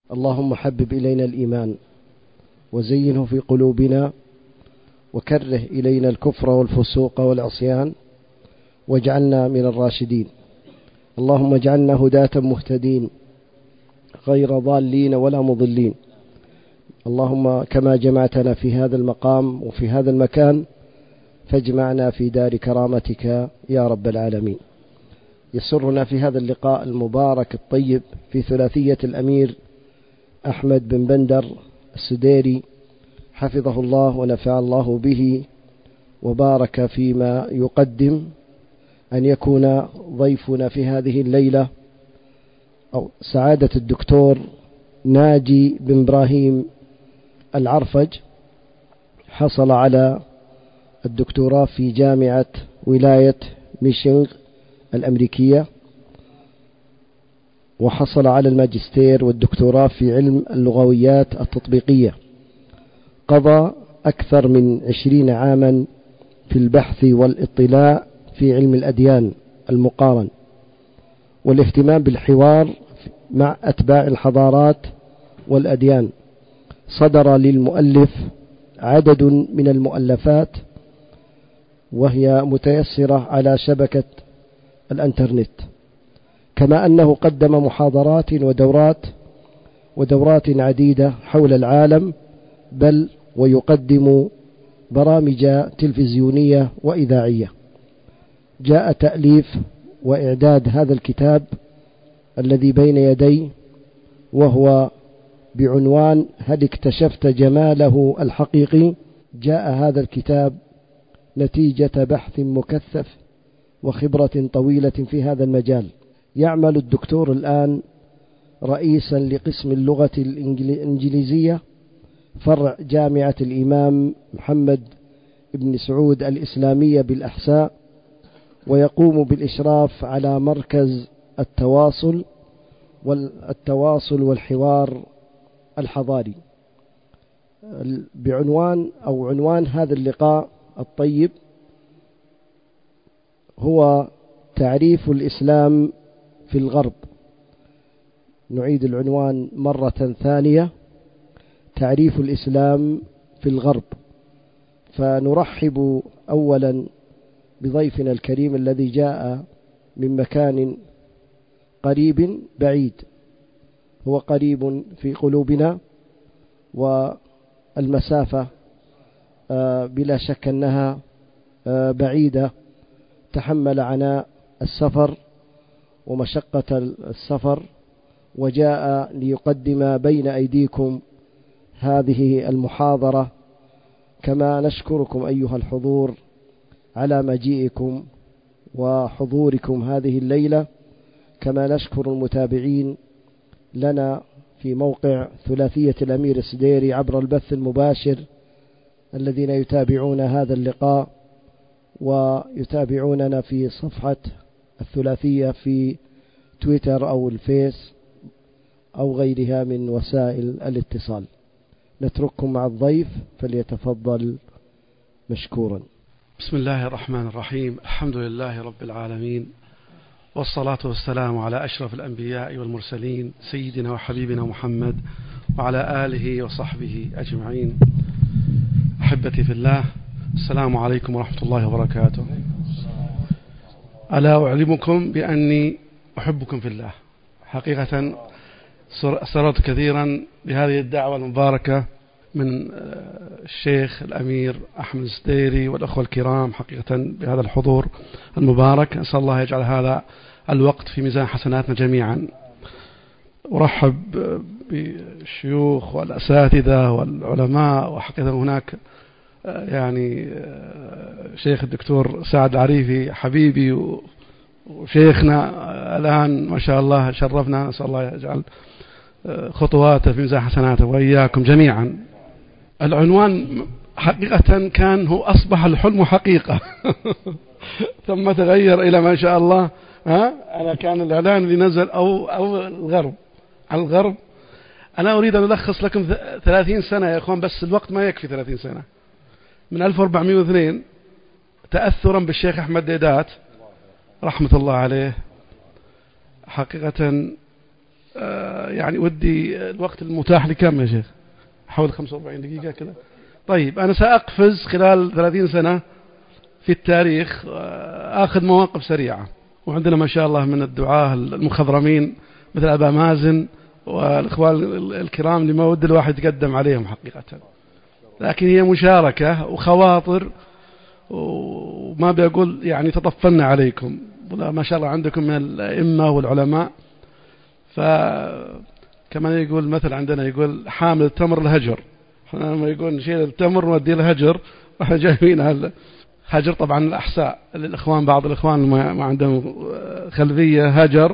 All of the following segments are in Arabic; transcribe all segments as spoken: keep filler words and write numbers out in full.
اللهم حبب إلينا الإيمان وزينه في قلوبنا وكره إلينا الكفر والفسوق والعصيان واجعلنا من الراشدين. اللهم اجعلنا هداة مهتدين غير ضالين ولا مضلين. اللهم كما جمعتنا في هذا المقام وفي هذا المكان فاجمعنا في دار كرامتك يا رب العالمين. يسرنا في هذا اللقاء المبارك الطيب في ثلاثية الأمير أحمد بن بندر السديري حفظه الله ونفع الله به وبارك فيما يقدم، أن يكون ضيفنا في هذه الليلة أو سعادة الدكتور ناجي بن إبراهيم العرفج. حصل على الدكتوراه في جامعة ولاية ميشيغان الأمريكية، وحصل على الماجستير والدكتوراه في علم اللغويات التطبيقية. قضى أكثر من عشرين عاما في البحث والاطلاع في علم الأديان المقارن والاهتمام بالحوار مع أتباع الحضارات والأديان. صدر للمؤلف عدد من المؤلفات وهي متيسرة على شبكة الانترنت، كما أنه قدم محاضرات ودورات ودورات عديدة حول العالم، بل ويقدم برامج تلفزيونية وإذاعية. جاء تأليف وإعداد هذا الكتاب الذي بين يدي، وهو بعنوان هل اكتشفت جماله الحقيقي؟ جاء هذا الكتاب نتيجة بحث مكثف وخبرة طويلة في هذا المجال. يعمل الدكتور الآن رئيسا لقسم اللغة الإنجليزية فرع جامعة الإمام محمد بن سعود الإسلامية بالأحساء، ويقوم بالإشراف على مركز التواصل والتواصل والحوار الحضاري. بعنوان أو عنوان هذا اللقاء الطيب هو تعريف الإسلام في الغرب. نعيد العنوان مرة ثانية: تعريف الإسلام في الغرب. فنرحب أولا بضيفنا الكريم الذي جاء من مكان قريب بعيد. هو قريب في قلوبنا، والمسافة بلا شك أنها بعيدة. تحمل عناء السفر ومشقة السفر وجاء ليقدم بين أيديكم هذه المحاضرة. كما نشكركم أيها الحضور على مجيئكم وحضوركم هذه الليلة، كما نشكر المتابعين لنا في موقع ثلاثية الأمير السديري عبر البث المباشر الذين يتابعون هذا اللقاء ويتابعوننا في صفحة الثلاثية في تويتر أو الفيس أو غيرها من وسائل الاتصال. نترككم مع الضيف فليتفضل مشكورا. بسم الله الرحمن الرحيم. الحمد لله رب العالمين، والصلاة والسلام على أشرف الأنبياء والمرسلين سيدنا وحبيبنا محمد وعلى آله وصحبه أجمعين. أحبتي في الله، السلام عليكم ورحمة الله وبركاته. ألا أعلمكم بأني أحبكم في الله. حقيقة سررت كثيرا بهذه الدعوة المباركة من الشيخ الأمير أحمد السديري والأخوة الكرام حقيقة بهذا الحضور المبارك. أسأل الله يجعل هذا الوقت في ميزان حسناتنا جميعا. أرحب بالشيوخ والأساتذة والعلماء، وحقيقة هناك يعني شيخ الدكتور سعد العريفي حبيبي وشيخنا الآن ما شاء الله شرفنا. نسأل الله يجعل خطواته في ميزان حسناته وإياكم جميعا. العنوان حقيقة كان هو أصبح الحلم حقيقة ثم تغير إلى ما شاء الله. ها أنا كان الإعلان اللي نزل أو أو الغرب على الغرب. أنا أريد أن ألخص لكم ثلاثين سنة يا إخوان، بس الوقت ما يكفي. ثلاثين سنة من ألف وأربعمائة واثنين تأثرا بالشيخ أحمد ديدات رحمة الله عليه. حقيقة آه يعني ودي الوقت المتاح لي كم يا شيخ؟ حول خمسة وأربعين دقيقة كذا. طيب أنا سأقفز خلال ثلاثين سنة في التاريخ، آه آخذ مواقف سريعة. وعندنا ما شاء الله من الدعاة المخضرمين مثل أبا مازن والإخوان الكرام اللي ما ود الواحد يتقدم عليهم حقيقة، لكن هي مشاركة وخواطر، وما بيقول يعني تطفلنا عليكم، ما شاء الله عندكم من الأئمة والعلماء. فكما يقول مثل عندنا يقول حامل التمر الهجر، احنا لما يقول نشيل التمر ونودي الهجر واحنا جايبين هذا هجر. طبعا الأحساء الإخوان، بعض الإخوان ما عندهم خلفية هجر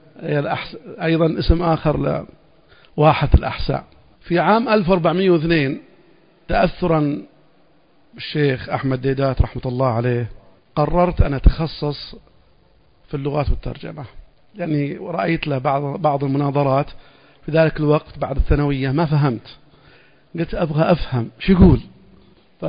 أيضا اسم آخر لواحة الأحساء. في عام ألف وأربعمائة واثنين تأثرا بالشيخ أحمد ديدات رحمة الله عليه قررت أن أتخصص في اللغات والترجمة، يعني رأيت له بعض بعض المناظرات في ذلك الوقت بعد الثانوية ما فهمت، قلت أبغى أفهم شو يقول. ف...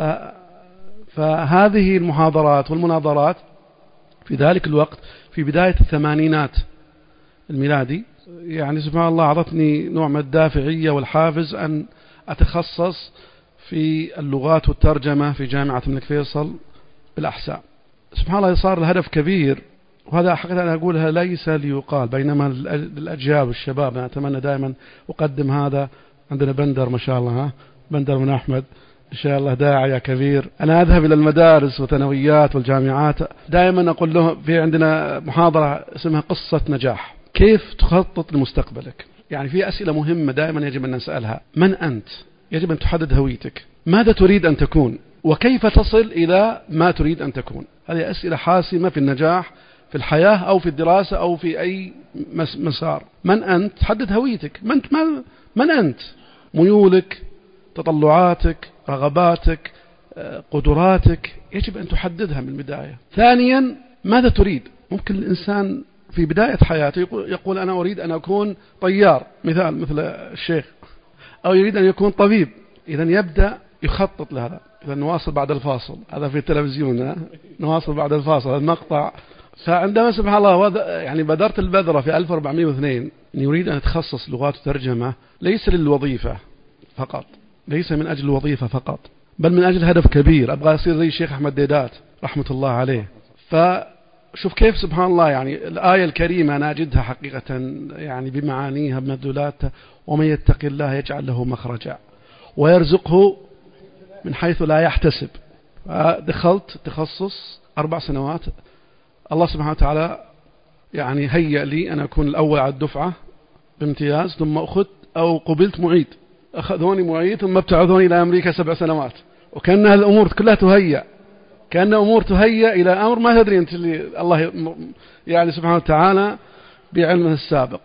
فهذه المحاضرات والمناظرات في ذلك الوقت في بداية الثمانينات الميلادي يعني سبحان الله أعطتني نوع من الدافعية والحافز أن أتخصص في اللغات والترجمة في جامعة الملك فيصل بالأحساء. سبحان الله صار الهدف كبير، وهذا حقيقة أنا أقولها ليس ليقال، بينما الأجيال والشباب أنا أتمنى دائما أقدم هذا. عندنا بندر ما شاء الله، ها بندر من أحمد إن شاء الله داعية كبير. أنا أذهب إلى المدارس والثانويات والجامعات دائما أقول لهم في عندنا محاضرة اسمها قصة نجاح، كيف تخطط لمستقبلك. يعني في أسئلة مهمة دائما يجب أن نسألها: من أنت؟ يجب أن تحدد هويتك، ماذا تريد أن تكون، وكيف تصل إلى ما تريد أن تكون. هذه أسئلة حاسمة في النجاح في الحياة أو في الدراسة أو في أي مسار. من أنت؟ تحدد هويتك. من, من أنت؟ ميولك، تطلعاتك، رغباتك، قدراتك، يجب أن تحددها من البداية. ثانيا، ماذا تريد؟ ممكن الإنسان في بداية حياته يقول أنا أريد أن أكون طيار مثال مثل الشيخ، أو يريد أن يكون طبيب. إذا يبدأ يخطط لهذا. إذا نواصل بعد الفاصل، هذا في التلفزيون، نواصل بعد الفاصل المقطع. فعندما سبحان الله يعني بدرت البذرة في ألف وأربعمائة واثنين أن يريد أن أتخصص لغات وترجمة، ليس للوظيفة فقط، ليس من أجل الوظيفة فقط، بل من أجل هدف كبير، أبغى أصير زي الشيخ أحمد ديدات رحمة الله عليه. فشوف كيف سبحان الله يعني الآية الكريمة أنا أجدها حقيقة يعني بمعانيها بمدلولاتها: ومن يتق الله يجعل له مخرجا ويرزقه من حيث لا يحتسب. دخلت تخصص أربع سنوات، الله سبحانه وتعالى يعني هيأ لي أن أكون الأول على الدفعة بامتياز، ثم أخذت أو قبلت معيد، أخذوني معيد ثم ابتعثوني إلى أمريكا سبع سنوات. وكأن الأمور كلها تهيأ، كأن أمور تهيأ إلى أمر ما تدري أنت اللي الله يعني سبحانه وتعالى بعلمه السابق.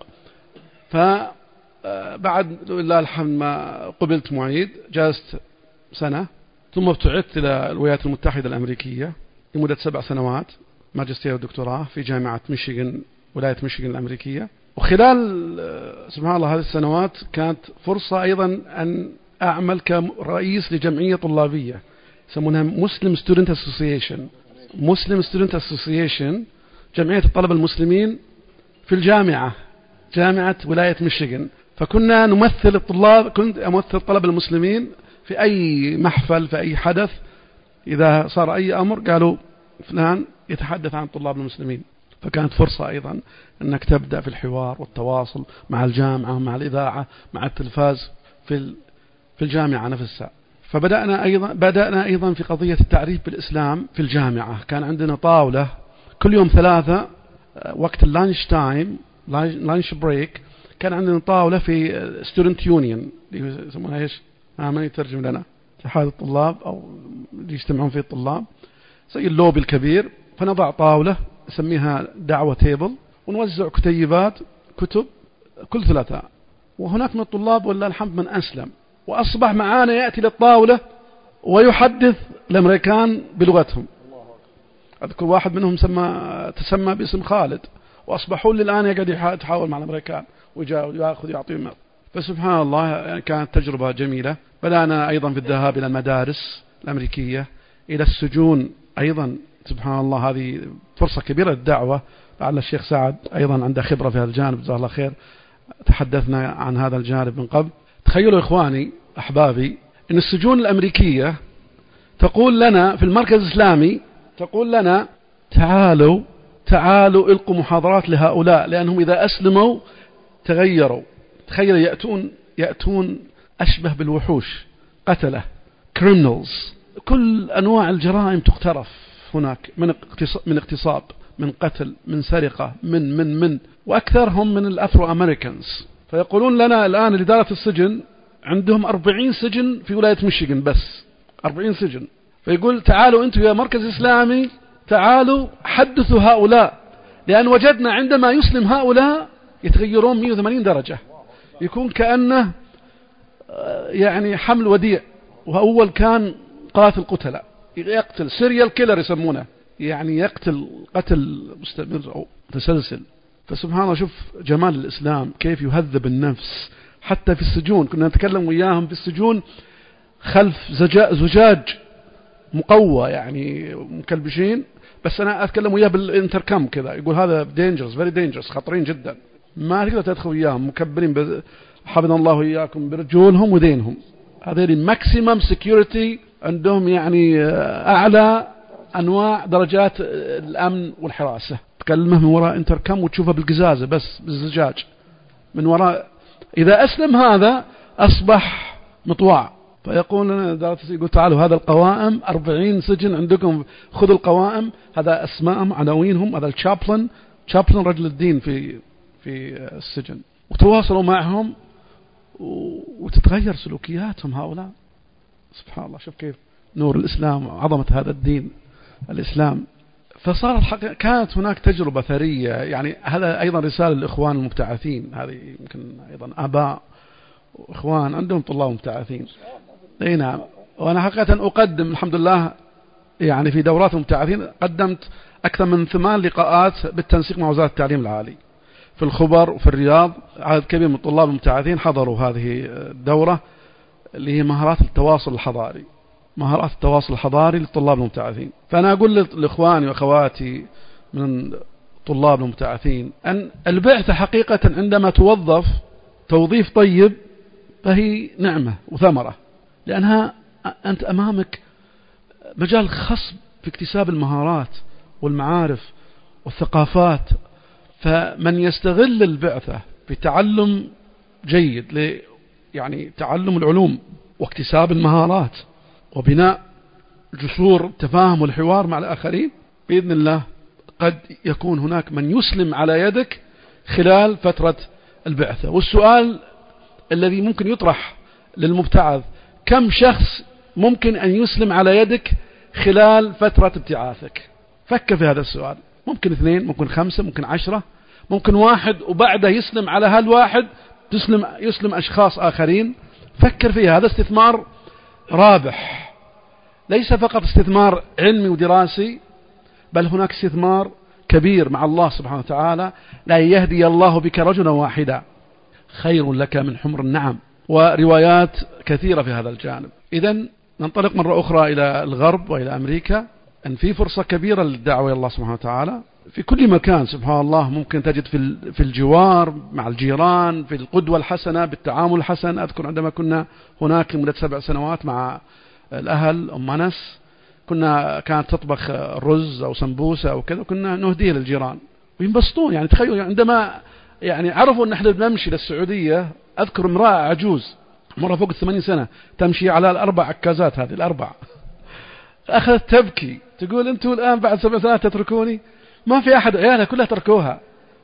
فبعد لله الحمد ما قبلت معيد جلست سنة، ثم ابتعثت إلى الولايات المتحدة الأمريكية لمدة سبع سنوات ماجستير ودكتوراه في جامعة ميشيغان، ولاية ميشيغان الأمريكية. وخلال سبحان الله هذه السنوات كانت فرصة أيضا أن أعمل كرئيس لجمعية طلابية يسمونها مسلم ستودنت أسوسيشن. مسلم ستودنت أسوسيشن جمعية الطلبة المسلمين في الجامعة، جامعة ولاية ميشيغان. فكنا نمثل الطلاب، كنت أمثل الطلبة المسلمين في أي محفل، في أي حدث، إذا صار أي أمر قالوا فلان يتحدث عن الطلاب المسلمين. فكانت فرصة أيضا أنك تبدأ في الحوار والتواصل مع الجامعة، مع الإذاعة، مع التلفاز في في الجامعة نفسها. فبدأنا أيضا بدأنا أيضا في قضية التعريف بالإسلام في الجامعة. كان عندنا طاولة كل يوم ثلاثة وقت اللانش تايم، لانش بريك، كان عندنا طاولة في ستودنت يونيون اللي يسمونها إيش؟ آه من يترجم لنا؟ اتحاد الطلاب أو اللي يجتمعون فيه الطلاب، زي اللوبي الكبير. فنضع طاولة نسميها دعوة تيبل، ونوزع كتيبات كتب كل ثلاثاء. وهناك من الطلاب والله الحمد من أسلم وأصبح معانا يأتي للطاولة ويحدث الأمريكان بلغتهم. أذكر واحد منهم سمى تسمى باسم خالد، وأصبحوا للآن يقعد يتحاول مع الأمريكان ويأخذ يعطيهم. فسبحان الله يعني كانت تجربة جميلة. بدأنا أيضا في الذهاب إلى المدارس الأمريكية، إلى السجون أيضا. سبحان الله هذه فرصة كبيرة للدعوة، لعل الشيخ سعد أيضا عنده خبرة في هذا الجانب جزاه الله خير. تحدثنا عن هذا الجانب من قبل. تخيلوا إخواني أحبابي أن السجون الأمريكية تقول لنا في المركز الإسلامي، تقول لنا تعالوا تعالوا القوا محاضرات لهؤلاء لأنهم إذا أسلموا تغيروا. تخيل يأتون يأتون أشبه بالوحوش، قتلة، criminals، كل أنواع الجرائم تقترف هناك، من من اغتصاب، من قتل، من سرقة، من من من وأكثرهم من الأفرو أمريكانز. فيقولون لنا الآن إدارة السجن عندهم أربعين سجن في ولاية ميشيغان، بس أربعين سجن. فيقول تعالوا أنتم يا مركز إسلامي تعالوا حدثوا هؤلاء، لأن وجدنا عندما يسلم هؤلاء يتغيرون مئة وثمانين درجة، يكون كأنه يعني حمل وديع، وأول كان قاتل قتلة، يقتل سيريال كيلر يسمونه، يعني يقتل قتل مستمر أو متسلسل. فسبحان الله، شوف جمال الإسلام كيف يهذب النفس حتى في السجون. كنا نتكلم وياهم في السجون خلف زجاج مقوى يعني مكلبشين، بس أنا أتكلم وياه بالإنتركم كذا، يقول هذا dangerous very dangerous، خطرين جدا، ما تقدر تدخل وياهم، مكبرين حفظنا الله وإياكم برجولهم ودينهم. هذين ماكسيمم سيكيورتي عندهم، يعني أعلى أنواع درجات الأمن والحراسة. تكلمه من وراء انتركم وتشوفه بالقزازة بس بالزجاج من وراء. إذا أسلم هذا أصبح مطوع. فيقول لنا يقول تعالوا هذا القوائم أربعين سجن عندكم، خذوا القوائم، هذا أسماءهم عناوينهم، هذا الشابلن، شابلن رجل الدين في في السجن، وتواصلوا معهم وتتغير سلوكياتهم هؤلاء. سبحان الله، شوف كيف نور الإسلام وعظمة هذا الدين الإسلام. فصار الحقيقة كانت هناك تجربة ثرية، يعني هذا أيضا رسالة للإخوان المبتعثين، هذه يمكن أيضا آباء وإخوان عندهم طلاب مبتعثين. اي نعم. وأنا حقيقة أقدم الحمد لله يعني في دورات المبتعثين قدمت أكثر من ثمان لقاءات بالتنسيق مع وزارة التعليم العالي في الخبر وفي الرياض. عدد كبير من الطلاب المبتعثين حضروا هذه الدورة اللي هي مهارات التواصل الحضاري، مهارات التواصل الحضاري للطلاب المبتعثين. فأنا أقول لإخواني وأخواتي من طلاب المبتعثين أن البعثة حقيقة عندما توظف توظيف طيب فهي نعمة وثمرة، لأنها أنت أمامك مجال خصب في اكتساب المهارات والمعارف والثقافات. فمن يستغل البعثة في تعلم جيد ل يعني تعلم العلوم واكتساب المهارات وبناء جسور التفاهم والحوار مع الآخرين، بإذن الله قد يكون هناك من يسلم على يدك خلال فترة البعثة. والسؤال الذي ممكن يطرح للمبتعث، كم شخص ممكن أن يسلم على يدك خلال فترة ابتعاثك؟ فكر في هذا السؤال. ممكن اثنين، ممكن خمسة، ممكن عشرة، ممكن واحد، وبعده يسلم على هالواحد تسلم يسلم أشخاص آخرين. فكر فيها، هذا استثمار رابح، ليس فقط استثمار علمي ودراسي، بل هناك استثمار كبير مع الله سبحانه وتعالى. لا يهدي الله بك رجلا واحدا خير لك من حمر النعم. وروايات كثيرة في هذا الجانب. إذن ننطلق مرة أخرى إلى الغرب وإلى أمريكا، أن في فرصة كبيرة للدعوة إلى الله سبحانه وتعالى في كل مكان. سبحان الله، ممكن تجد في في الجوار مع الجيران، في القدوة الحسنة، بالتعامل الحسن. أذكر عندما كنا هناك لمدة سبع سنوات مع الأهل أم أنس، كنا كانت تطبخ رز أو سمبوسة أو كذا، كنا نهديه للجيران وينبسطون. يعني تخيل عندما يعني عرفوا أن احنا بنمشي للسعودية، أذكر امرأة عجوز مرة فوق الثمانين سنة تمشي على الأربع عكازات، هذه الأربع، أخذت تبكي تقول أنتوا الآن بعد سبع سنوات تتركوني؟ ما في أحد، عيالها كلها تركوها،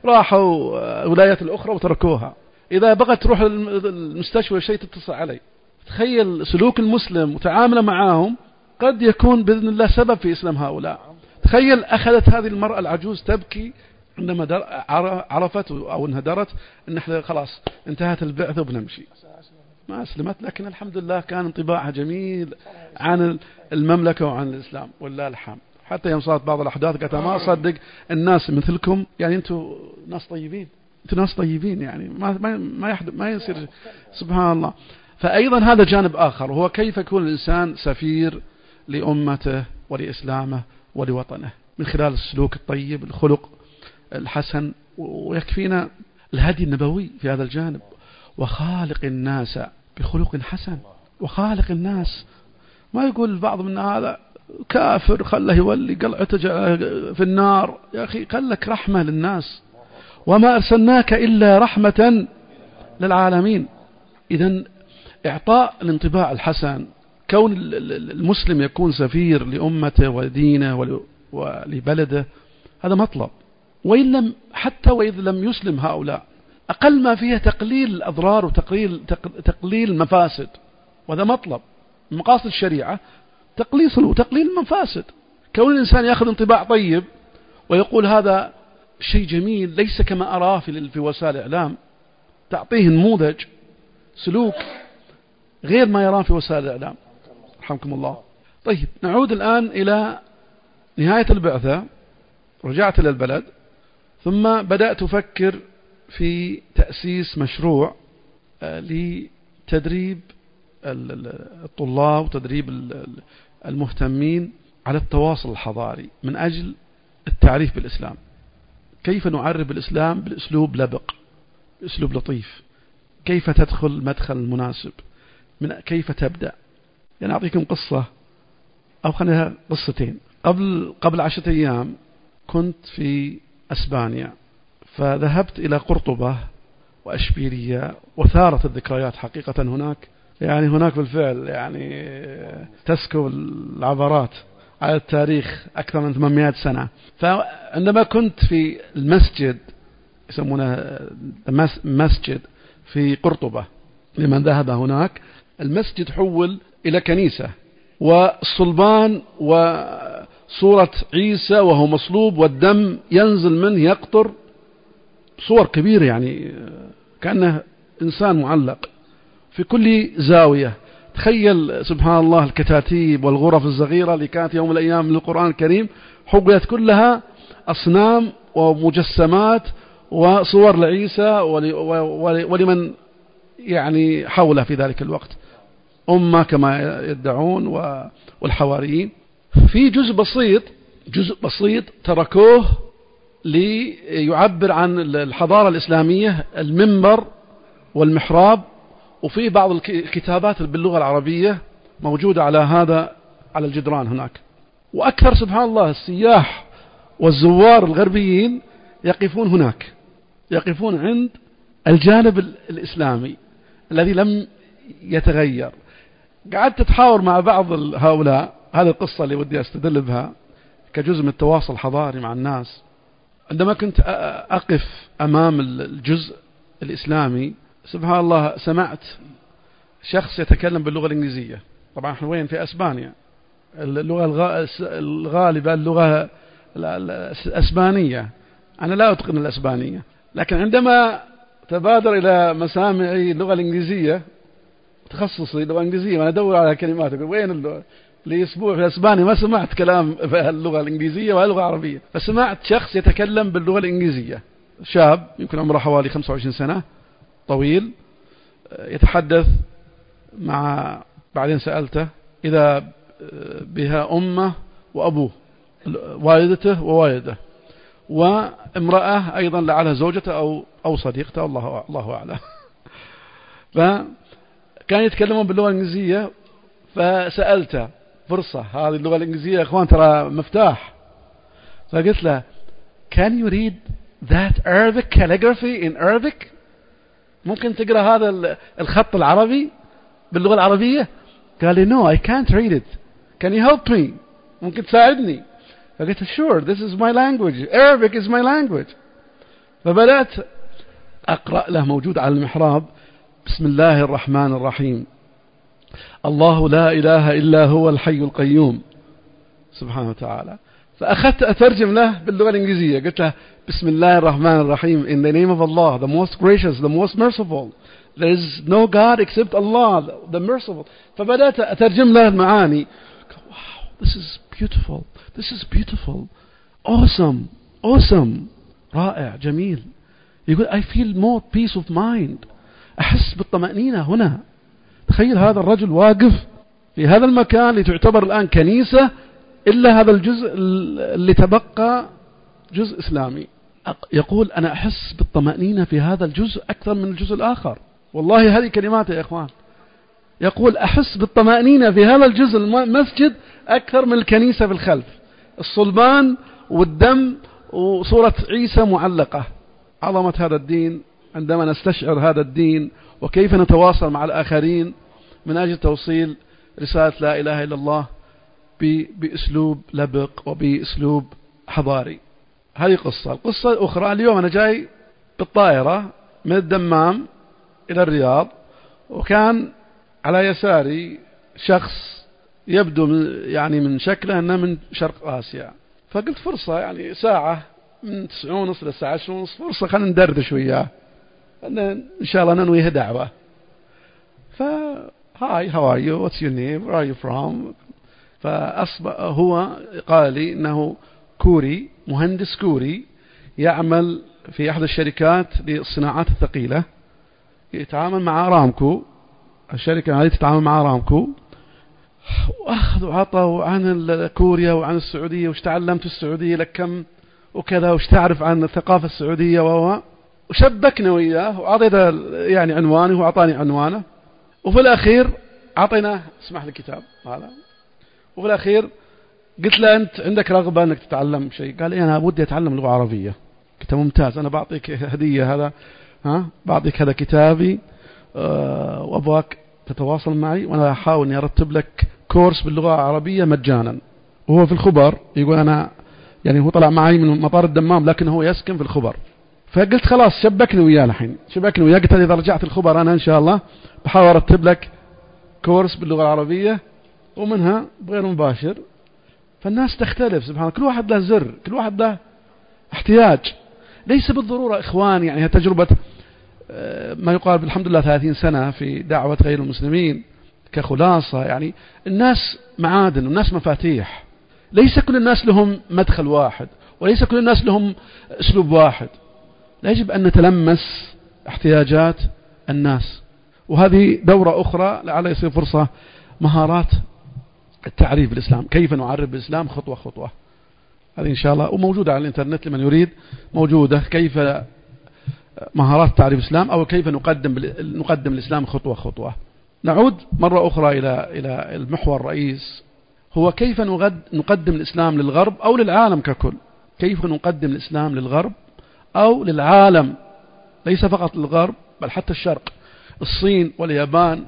راحوا ولايات الأخرى وتركوها. إذا بغت تروح المستشفى شيء تتصل علي. تخيل سلوك المسلم وتعامله معهم قد يكون بإذن الله سبب في إسلام هؤلاء. تخيل أخذت هذه المرأة العجوز تبكي عندما عرفت أو انهدرت أن احنا خلاص انتهت البعثة وبنمشي. ما أسلمت، لكن الحمد لله كان انطباعها جميل عن المملكة وعن الإسلام والله الحمد. حتى يوم صارت بعض الأحداث قالت ما أصدق الناس مثلكم، يعني أنتوا ناس طيبين، أنتوا ناس طيبين، يعني ما ما ما يحدث ما يصير. سبحان الله. فأيضا هذا جانب آخر، وهو كيف يكون الإنسان سفير لأمته ولإسلامه ولوطنه من خلال السلوك الطيب، الخلق الحسن. ويكفينا الهدي النبوي في هذا الجانب. وخالق الناس بخلق حسن، وخالق الناس. ما يقول البعض من هذا كافر خله يولي قلعته في النار. يا أخي خلك رحمة للناس، وما أرسلناك إلا رحمة للعالمين. إذن إعطاء الانطباع الحسن، كون المسلم يكون سفير لأمته ودينه ولبلده، هذا مطلب. وإن لم حتى وإذا لم يسلم هؤلاء، أقل ما فيها تقليل الأضرار وتقليل تقليل المفاسد، وهذا مطلب من مقاصد الشريعة، تقليص وتقليل المفاسد. كون الإنسان يأخذ انطباع طيب ويقول هذا شيء جميل، ليس كما أراه في وسائل الإعلام، تعطيه نموذج سلوك غير ما يراه في وسائل الإعلام. رحمكم الله. طيب، نعود الآن إلى نهاية البعثة. رجعت إلى البلد، ثم بدأت أفكر في تأسيس مشروع لتدريب الطلاب وتدريب المهتمين على التواصل الحضاري من أجل التعريف بالإسلام. كيف نعرف الإسلام بأسلوب لبق، بأسلوب لطيف، كيف تدخل المدخل المناسب، من كيف تبدأ. يعني أعطيكم قصة، أو خليها قصتين. قبل قبل عشرة أيام كنت في أسبانيا، فذهبت إلى قرطبة وأشبيلية، وثارت الذكريات حقيقة هناك. يعني هناك بالفعل يعني تسكب العبرات على التاريخ أكثر من ثمانمائة سنة. فعندما كنت في المسجد يسمونه مسجد في قرطبة، لمن ذهب هناك، المسجد حول إلى كنيسة، والصلبان وصورة عيسى وهو مصلوب والدم ينزل منه يقطر، صور كبيرة يعني كأنه إنسان معلق في كل زاوية. تخيل سبحان الله الكتاتيب والغرف الصغيرة اللي كانت يوم من الأيام من القرآن الكريم حولت كلها أصنام ومجسمات وصور لعيسى ولمن يعني حوله في ذلك الوقت، أمة كما يدعون والحواريين. في جزء بسيط جزء بسيط تركوه ليعبر عن الحضارة الإسلامية، المنبر والمحراب، وفي بعض الكتابات باللغة العربية موجودة على هذا على الجدران هناك. وأكثر سبحان الله السياح والزوار الغربيين يقفون هناك، يقفون عند الجانب الإسلامي الذي لم يتغير. قعدت أتحاور مع بعض هؤلاء، هذه القصة اللي ودي أستدل بها كجزء من التواصل الحضاري مع الناس. عندما كنت أقف أمام الجزء الإسلامي، سبحان الله سمعت شخص يتكلم باللغة الإنجليزية. طبعا احنا وين؟ في أسبانيا، اللغة الغالبة اللغة الأسبانية. أنا لا أتقن الأسبانية، لكن عندما تبادر إلى مسامعي اللغة الإنجليزية، تخصصي اللغة الإنجليزية، وأنا أدور على كلمات أقول وين اللغة. لأسبوع في أسبانيا ما سمعت كلام باللغة الإنجليزية ولا اللغة العربية، فسمعت شخص يتكلم باللغة الإنجليزية، شاب يمكن عمره حوالي خمسة وعشرين سنة، طويل، يتحدث مع، بعدين سألته إذا بها أمه وأبوه، والدته ووالده، وامرأة أيضا لعلها زوجته أو أو صديقته، الله الله أعلم. فكان يتكلمون باللغة الإنجليزية، فسألته فرصة، هذه اللغة الإنجليزية يا أخوان ترى مفتاح. فقلت له can you read that Arabic calligraphy in Arabic؟ ممكن تقرأ هذا الخط العربي باللغة العربية؟ قال لي no I can't read it, can you help me؟ ممكن تساعدني؟ فقلت sure this is my language, Arabic is my language. فبدأت أقرأ له، موجود على المحراب، بسم الله الرحمن الرحيم، الله لا إله إلا هو الحي القيوم سبحانه وتعالى. فأخذت أترجم له باللغة الإنجليزية، قلت له بسم الله الرحمن الرحيم, in the name of Allah, the most gracious, the most merciful, there is no God except Allah, the merciful. فبدأت أترجم له المعاني. wow, this is beautiful, this is beautiful, awesome, awesome, رائع جميل. يقول I feel more peace of mind, أحس بالطمأنينة هنا. تخيل هذا الرجل واقف في هذا المكان اللي تعتبر الآن كنيسة، إلا هذا الجزء اللي تبقى جزء إسلامي. يقول أنا أحس بالطمأنينة في هذا الجزء أكثر من الجزء الآخر. والله هذه كلماته يا إخوان، يقول أحس بالطمأنينة في هذا الجزء المسجد أكثر من الكنيسة في الخلف، الصلبان والدم وصورة عيسى معلقة. عظمة هذا الدين عندما نستشعر هذا الدين وكيف نتواصل مع الآخرين من أجل توصيل رسالة لا إله إلا الله بأسلوب لبق وبأسلوب حضاري. هذه قصة. القصة الأخرى، اليوم أنا جاي بالطائرة من الدمام إلى الرياض، وكان على يساري شخص يبدو يعني من شكله أنه من شرق آسيا، فقلت فرصة يعني ساعة من تسعة ونص للساعة عشرة ونص، فرصة خلينا ندردش وياه إن شاء الله ننويه دعوة. ف Hi, how are you? What's your name? Where are you from? فأصبح هو قال لي إنه كوري، مهندس كوري يعمل في أحد الشركات للصناعات الثقيلة، يتعامل مع أرامكو، الشركة هذه تتعامل مع أرامكو، وأخذ وعطوا عن كوريا وعن السعودية، وش تعلمت في السعودية لك كم وكذا، وش تعرف عن الثقافة السعودية، وهو وشبكنا وياه وأعطيته يعني عنوانه وأعطاني عنوانه، وفي الأخير أعطيناه اسمح لي كتاب هذا، وفي الأخير قلت له أنت عندك رغبة أنك تتعلم شيء؟ قال لي أنا ودي أتعلم لغة عربية. قلت ممتاز، أنا بعطيك هدية، هذا ها بعطيك هذا كتابي أه وأبغاك تتواصل معي، وأنا أحاول أني أرتب لك كورس باللغة العربية مجانا. وهو في الخبر، يقول أنا يعني هو طلع معي من مطار الدمام لكن هو يسكن في الخبر. فقلت خلاص شبكني وياه الحين، شبكني وياه. قلت إذا رجعت الخبر أنا إن شاء الله بحاول أرتب لك كورس باللغة العربية ومنها بغير مباشر. فالناس تختلف سبحان الله، كل واحد له زر، كل واحد له احتياج. ليس بالضرورة إخوان يعني تجربة ما يقال بالحمد لله ثلاثين سنة في دعوة غير المسلمين كخلاصة، يعني الناس معادن والناس مفاتيح، ليس كل الناس لهم مدخل واحد، وليس كل الناس لهم أسلوب واحد. لا يجب أن نتلمس احتياجات الناس. وهذه دورة أخرى لعل يصير فرصة، مهارات التعريف بالإسلام، كيف نعرف بالإسلام خطوة خطوة. هذه إن شاء الله وموجودة على الإنترنت لمن يريد، موجودة كيف مهارات تعريف الإسلام أو كيف نقدم نقدم الإسلام خطوة خطوة. نعود مرة أخرى إلى إلى المحور الرئيس، هو كيف نقدم الإسلام للغرب أو للعالم ككل. كيف نقدم الإسلام للغرب أو للعالم، ليس فقط للغرب بل حتى الشرق، الصين واليابان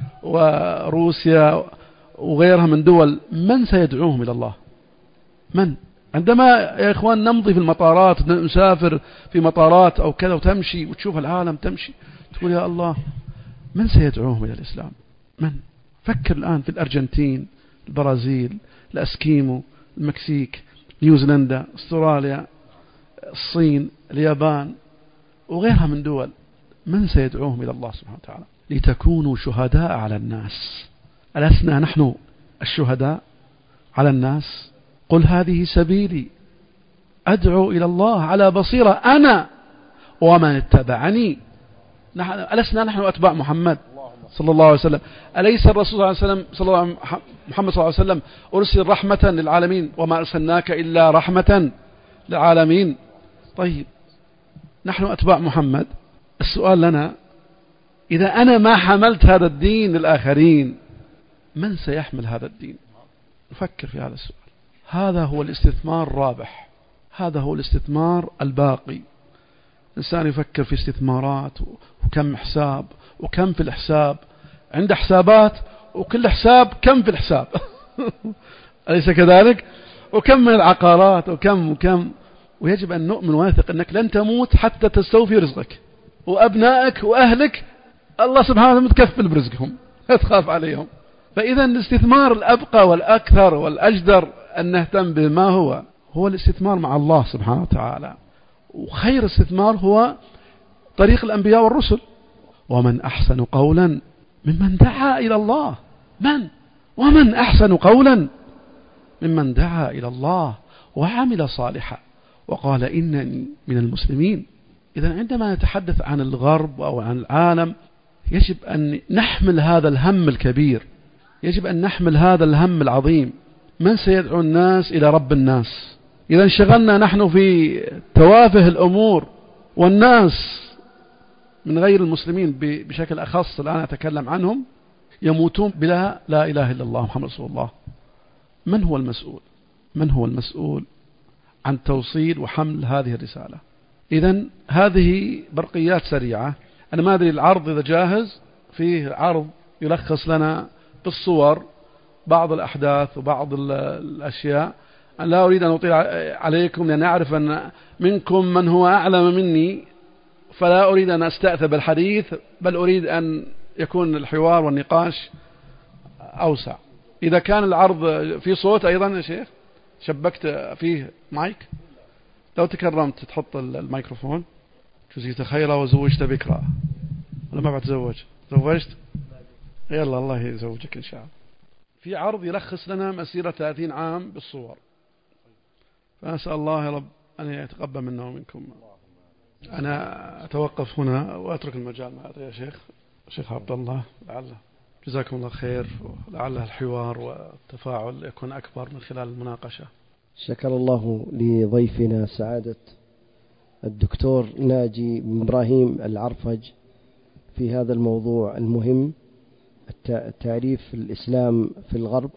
وروسيا وغيرها من دول. من سيدعوهم إلى الله؟ من؟ عندما يا إخوان نمضي في المطارات، نسافر في مطارات أو كذا وتمشي وتشوف العالم تمشي، تقول يا الله من سيدعوهم إلى الإسلام؟ من؟ فكر الآن في الأرجنتين، البرازيل، الأسكيمو، المكسيك، نيوزيلندا، استراليا، الصين، اليابان وغيرها من دول. من سيدعوهم إلى الله سبحانه وتعالى؟ لتكونوا شهداء على الناس. ألسنا نحن الشهداء على الناس؟ قل هذه سبيلي أدعو إلى الله على بصيرة أنا ومن اتبعني. نحن ألسنا نحن أتباع محمد صلى الله عليه وسلم؟ أليس الرسول صلى الله عليه وسلم صلى الله محمد صلى الله عليه وسلم أرسل رحمة للعالمين، وما أرسلناك إلا رحمة للعالمين. طيب نحن أتباع محمد، السؤال لنا إذا أنا ما حملت هذا الدين للآخرين من سيحمل هذا الدين؟ نفكر في هذا السؤال. هذا هو الاستثمار الرابح، هذا هو الاستثمار الباقي. الإنسان يفكر في استثمارات وكم حساب وكم في الحساب، عنده حسابات وكل حساب كم في الحساب أليس كذلك؟ وكم من العقارات وكم وكم. ويجب أن نؤمن ونثق أنك لن تموت حتى تستوفي رزقك، وأبنائك وأهلك الله سبحانه وتعالى متكفل برزقهم، لا تخاف عليهم. فإذا الاستثمار الأبقى والأكثر والأجدر أن نهتم بما هو هو الاستثمار مع الله سبحانه وتعالى. وخير استثمار هو طريق الأنبياء والرسل. ومن أحسن قولا ممن دعا إلى الله. من؟ ومن أحسن قولا ممن دعا إلى الله وعمل صالحا وقال إنني من المسلمين. إذا عندما نتحدث عن الغرب أو عن العالم يجب أن نحمل هذا الهم الكبير، يجب أن نحمل هذا الهم العظيم. من سيدعو الناس إلى رب الناس؟ إذا انشغلنا نحن في توافه الأمور، والناس من غير المسلمين بشكل أخص الآن أتكلم عنهم يموتون بلا لا إله إلا الله محمد رسول الله. من هو المسؤول؟ من هو المسؤول عن توصيل وحمل هذه الرسالة؟ إذن هذه برقيات سريعة. أنا ما أدري العرض إذا جاهز، فيه عرض يلخص لنا بالصور بعض الأحداث وبعض الأشياء. أنا لا أريد أن أطيل عليكم لأن أعرف أن منكم من هو أعلم مني، فلا أريد أن أستأثر بالحديث، بل أريد أن يكون الحوار والنقاش أوسع. إذا كان العرض في صوت أيضا يا شيخ، شبكت فيه مايك، لو تكرمت تحط الميكروفون. جزيت خيرا وزوجت بكرا، ولا ما بعد تزوج؟ زوجت؟ يلا الله يزوجك إن شاء الله. في عرض يلخص لنا مسيرة ثلاثين عام بالصور، فأسأل الله يا رب أن يتقبل منا ومنكم. أنا أتوقف هنا وأترك المجال مع يا شيخ شيخ عبد الله، لعله جزاكم الله خير، ولعله الحوار والتفاعل يكون أكبر من خلال المناقشة. شكر الله لضيفنا سعادة الدكتور ناجي بن إبراهيم العرفج في هذا الموضوع المهم، تعريف الإسلام في الغرب.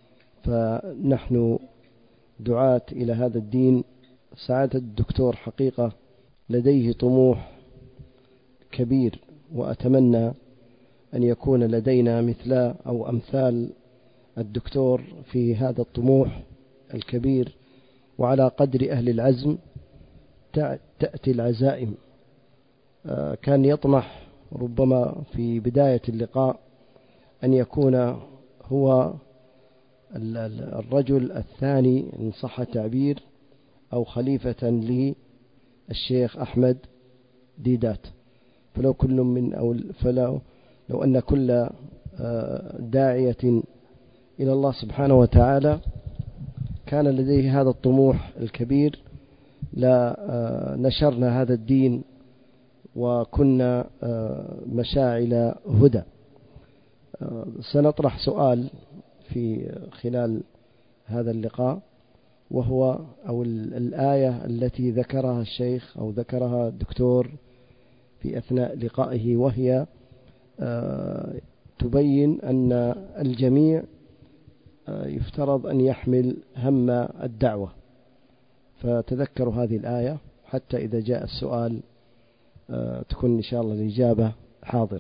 فنحن دعاة إلى هذا الدين. سعادة الدكتور حقيقة لديه طموح كبير، وأتمنى أن يكون لدينا مثل أو أمثال الدكتور في هذا الطموح الكبير. وعلى قدر أهل العزم تأتي العزائم. كان يطمح ربما في بداية اللقاء أن يكون هو الرجل الثاني إن صح التعبير أو خليفة للشيخ أحمد ديدات. فلو كل من أو فلو لو أن كل داعية إلى الله سبحانه وتعالى كان لديه هذا الطموح الكبير لا نشرنا هذا الدين وكنا مشاعل هدى. سنطرح سؤال في خلال هذا اللقاء، وهو أو الآية التي ذكرها الشيخ أو ذكرها الدكتور في أثناء لقائه، وهي تبين أن الجميع يفترض أن يحمل هم الدعوة. فتذكروا هذه الآية حتى إذا جاء السؤال تكون إن شاء الله الإجابة حاضرة.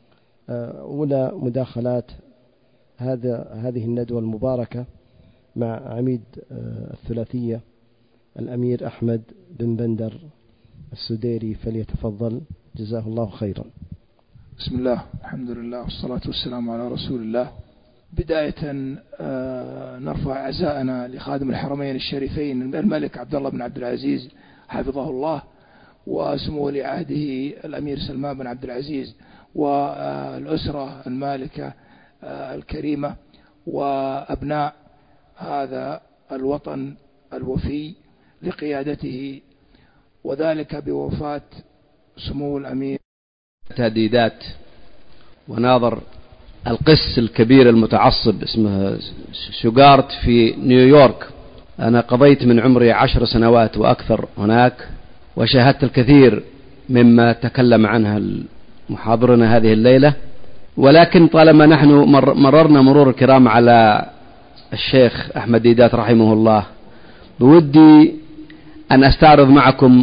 أولى مداخلات هذا هذه الندوة المباركة مع عميد الثلاثية الأمير أحمد بن بندر السديري، فليتفضل جزاه الله خيرا. بسم الله، الحمد لله، والصلاة والسلام على رسول الله. بداية نرفع عزاءنا لخادم الحرمين الشريفين الملك عبد الله بن عبد العزيز حفظه الله، وسمو ولي عهده الأمير سلمان بن عبد العزيز، والأسرة المالكة الكريمة، وأبناء هذا الوطن الوفي لقيادته، وذلك بوفاة سمو الأمير تهديدات وناظر القس الكبير المتعصب اسمه شوغارت في نيويورك. أنا قضيت من عمري عشر سنوات وأكثر هناك، وشاهدت الكثير مما تكلم عنها محاضرنا هذه الليلة. ولكن طالما نحن مررنا مرور الكرام على الشيخ أحمد ديدات رحمه الله، بودي أن أستعرض معكم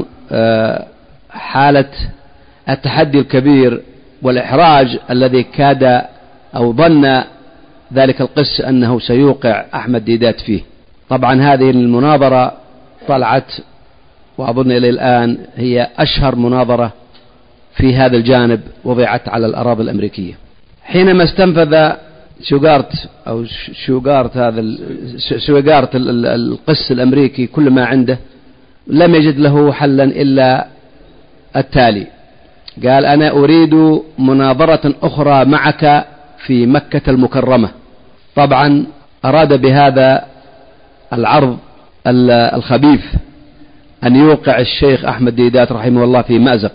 حالة التحدي الكبير والإحراج الذي كاد أو ظن ذلك القس أنه سيوقع أحمد ديدات فيه. طبعا هذه المناظرة طلعت وأظن إلى الآن هي أشهر مناظرة في هذا الجانب وضعت على الأراضي الأمريكية. حينما استنفذ شوغارت أو شوغارت هذا شوغارت القس الأمريكي كل ما عنده، لم يجد له حلا إلا التالي: قال أنا أريد مناظرة أخرى معك في مكة المكرمة. طبعا أراد بهذا العرض الخبيث أن يوقع الشيخ أحمد ديدات رحمه الله في مأزق.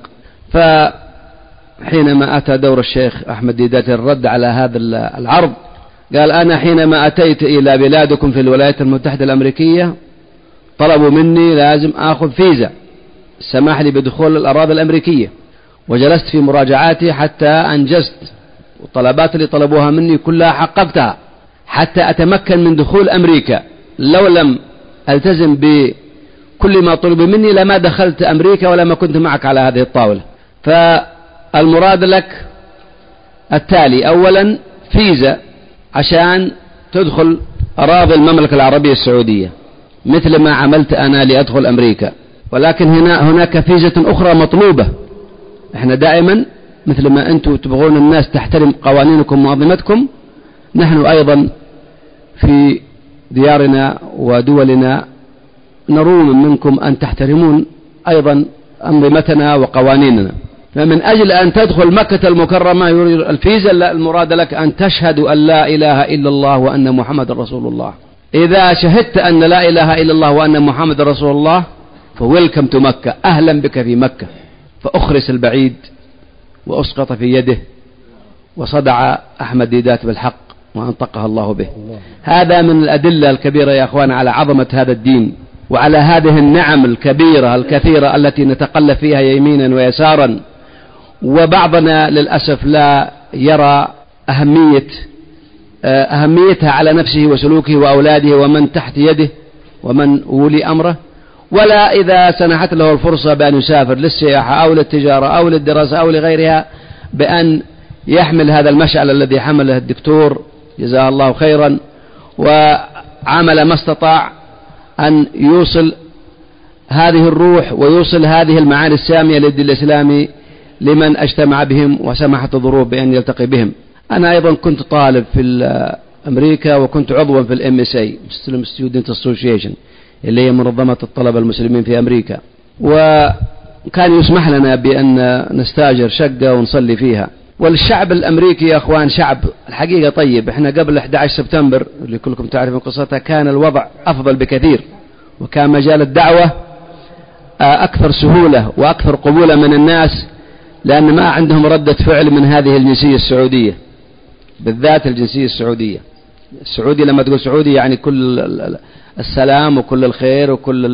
فحينما أتى دور الشيخ أحمد ديدات الرد على هذا العرض، قال أنا حينما أتيت إلى بلادكم في الولايات المتحدة الأمريكية طلبوا مني لازم آخذ فيزا سمح لي بدخول الأراضي الأمريكية، وجلست في مراجعاتي حتى أنجزت، والطلبات اللي طلبوها مني كلها حققتها حتى أتمكن من دخول أمريكا. لو لم ألتزم بكل ما طلب مني لما دخلت أمريكا ولما كنت معك على هذه الطاولة. فالمراد لك التالي: أولا فيزا عشان تدخل أراضي المملكة العربية السعودية مثل ما عملت أنا لأدخل أمريكا، ولكن هنا هناك فيزة أخرى مطلوبة. احنا دائما مثل ما أنتم تبغون الناس تحترم قوانينكم وأنظمتكم، نحن أيضا في ديارنا ودولنا نروم منكم أن تحترمون أيضا أنظمتنا وقوانيننا. فمن أجل أن تدخل مكة المكرمة يريد الفيزا المراد لك أن تشهد أن لا إله إلا الله وأن محمد رسول الله. إذا شهدت أن لا إله إلا الله وأن محمد رسول الله فويلكم تو مكة، أهلا بك في مكة. فأخرس البعيد وأسقط في يده وصدع أحمد ديدات بالحق وأنطقها الله به. هذا من الأدلة الكبيرة يا أخوان على عظمة هذا الدين وعلى هذه النعم الكبيرة الكثيرة التي نتقلب فيها يمينا ويسارا، وبعضنا للأسف لا يرى أهمية أهميتها على نفسه وسلوكه وأولاده ومن تحت يده ومن ولي أمره، ولا إذا سنحت له الفرصة بأن يسافر للسياحة أو للتجارة أو للدراسة أو لغيرها بأن يحمل هذا المشعل الذي حمله الدكتور جزاه الله خيرا، وعمل ما استطاع أن يوصل هذه الروح ويوصل هذه المعاني السامية للدين الإسلامي لمن اجتمع بهم وسمحت الظروف بأن يلتقي بهم. أنا أيضا كنت طالب في أمريكا وكنت عضوا في الام اس اي Muslim Student Association اللي هي منظمة الطلبة المسلمين في أمريكا، وكان يسمح لنا بأن نستاجر شقة ونصلي فيها. والشعب الأمريكي يا أخوان شعب الحقيقة طيب. احنا قبل أحد عشر سبتمبر اللي كلكم تعرفون قصتها كان الوضع أفضل بكثير، وكان مجال الدعوة أكثر سهولة وأكثر قبولا من الناس، لأن ما عندهم ردة فعل من هذه الجنسية السعودية، بالذات الجنسية السعودية. السعودي لما تقول سعودي يعني كل السلام وكل الخير وكل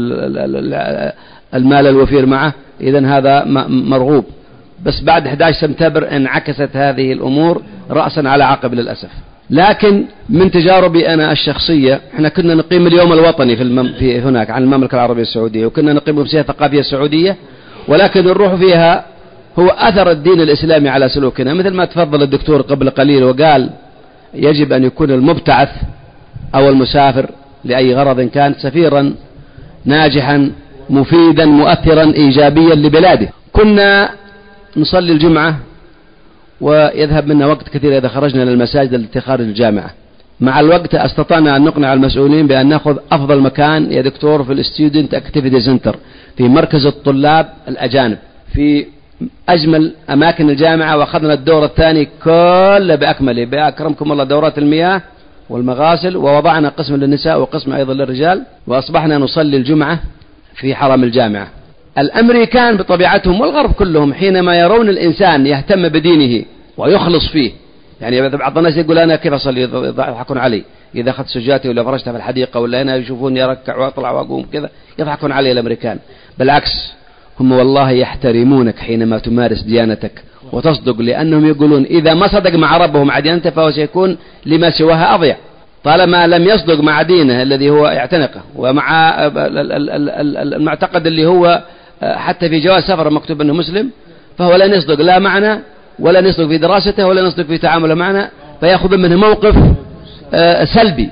المال الوفير معه، إذن هذا مرغوب. بس بعد أحد عشر سبتمبر انعكست هذه الأمور رأسا على عقب للأسف. لكن من تجاربي أنا الشخصية، احنا كنا نقيم اليوم الوطني في, المم... في هناك عن المملكة العربية السعودية، وكنا نقيم أمسية ثقافية سعودية، ولكن الروح فيها هو أثر الدين الإسلامي على سلوكنا، مثل ما تفضل الدكتور قبل قليل وقال يجب أن يكون المبتعث أو المسافر لأي غرض كان سفيرا ناجحا مفيدا مؤثرا إيجابيا لبلاده. كنا نصلي الجمعة ويذهب منا وقت كثير إذا خرجنا للمساجد التي خارج الجامعة. مع الوقت استطعنا أن نقنع المسؤولين بأن نأخذ أفضل مكان يا دكتور في الستودنت اكتيفيتي سنتر، في مركز الطلاب الأجانب في أجمل أماكن الجامعة، وأخذنا الدور الثاني كله بأكمله بأكرمكم الله دورات المياه والمغاسل، ووضعنا قسم للنساء وقسم أيضا للرجال، وأصبحنا نصلي الجمعة في حرم الجامعة. الأمريكان بطبيعتهم والغرب كلهم حينما يرون الإنسان يهتم بدينه ويخلص فيه، يعني بعض الناس يقول أنا كيف أصلي يضحكون علي إذا أخذت سجاتي ولا فرشتها في الحديقة ولا هنا يشوفوني أركع وأطلع وأقوم كذا، يضحكون علي الأمريكان. بالعكس هم والله يحترمونك حينما تمارس ديانتك وتصدق، لأنهم يقولون إذا ما صدق مع ربه مع ديانته فهو سيكون لما سواها أضيع. طالما لم يصدق مع دينه الذي هو يعتنقه ومع المعتقد اللي هو حتى في جواز سفر مكتوب أنه مسلم، فهو لن يصدق لا معنا ولا يصدق في دراسته ولا يصدق في تعامله معنا، فيأخذ منه موقف سلبي.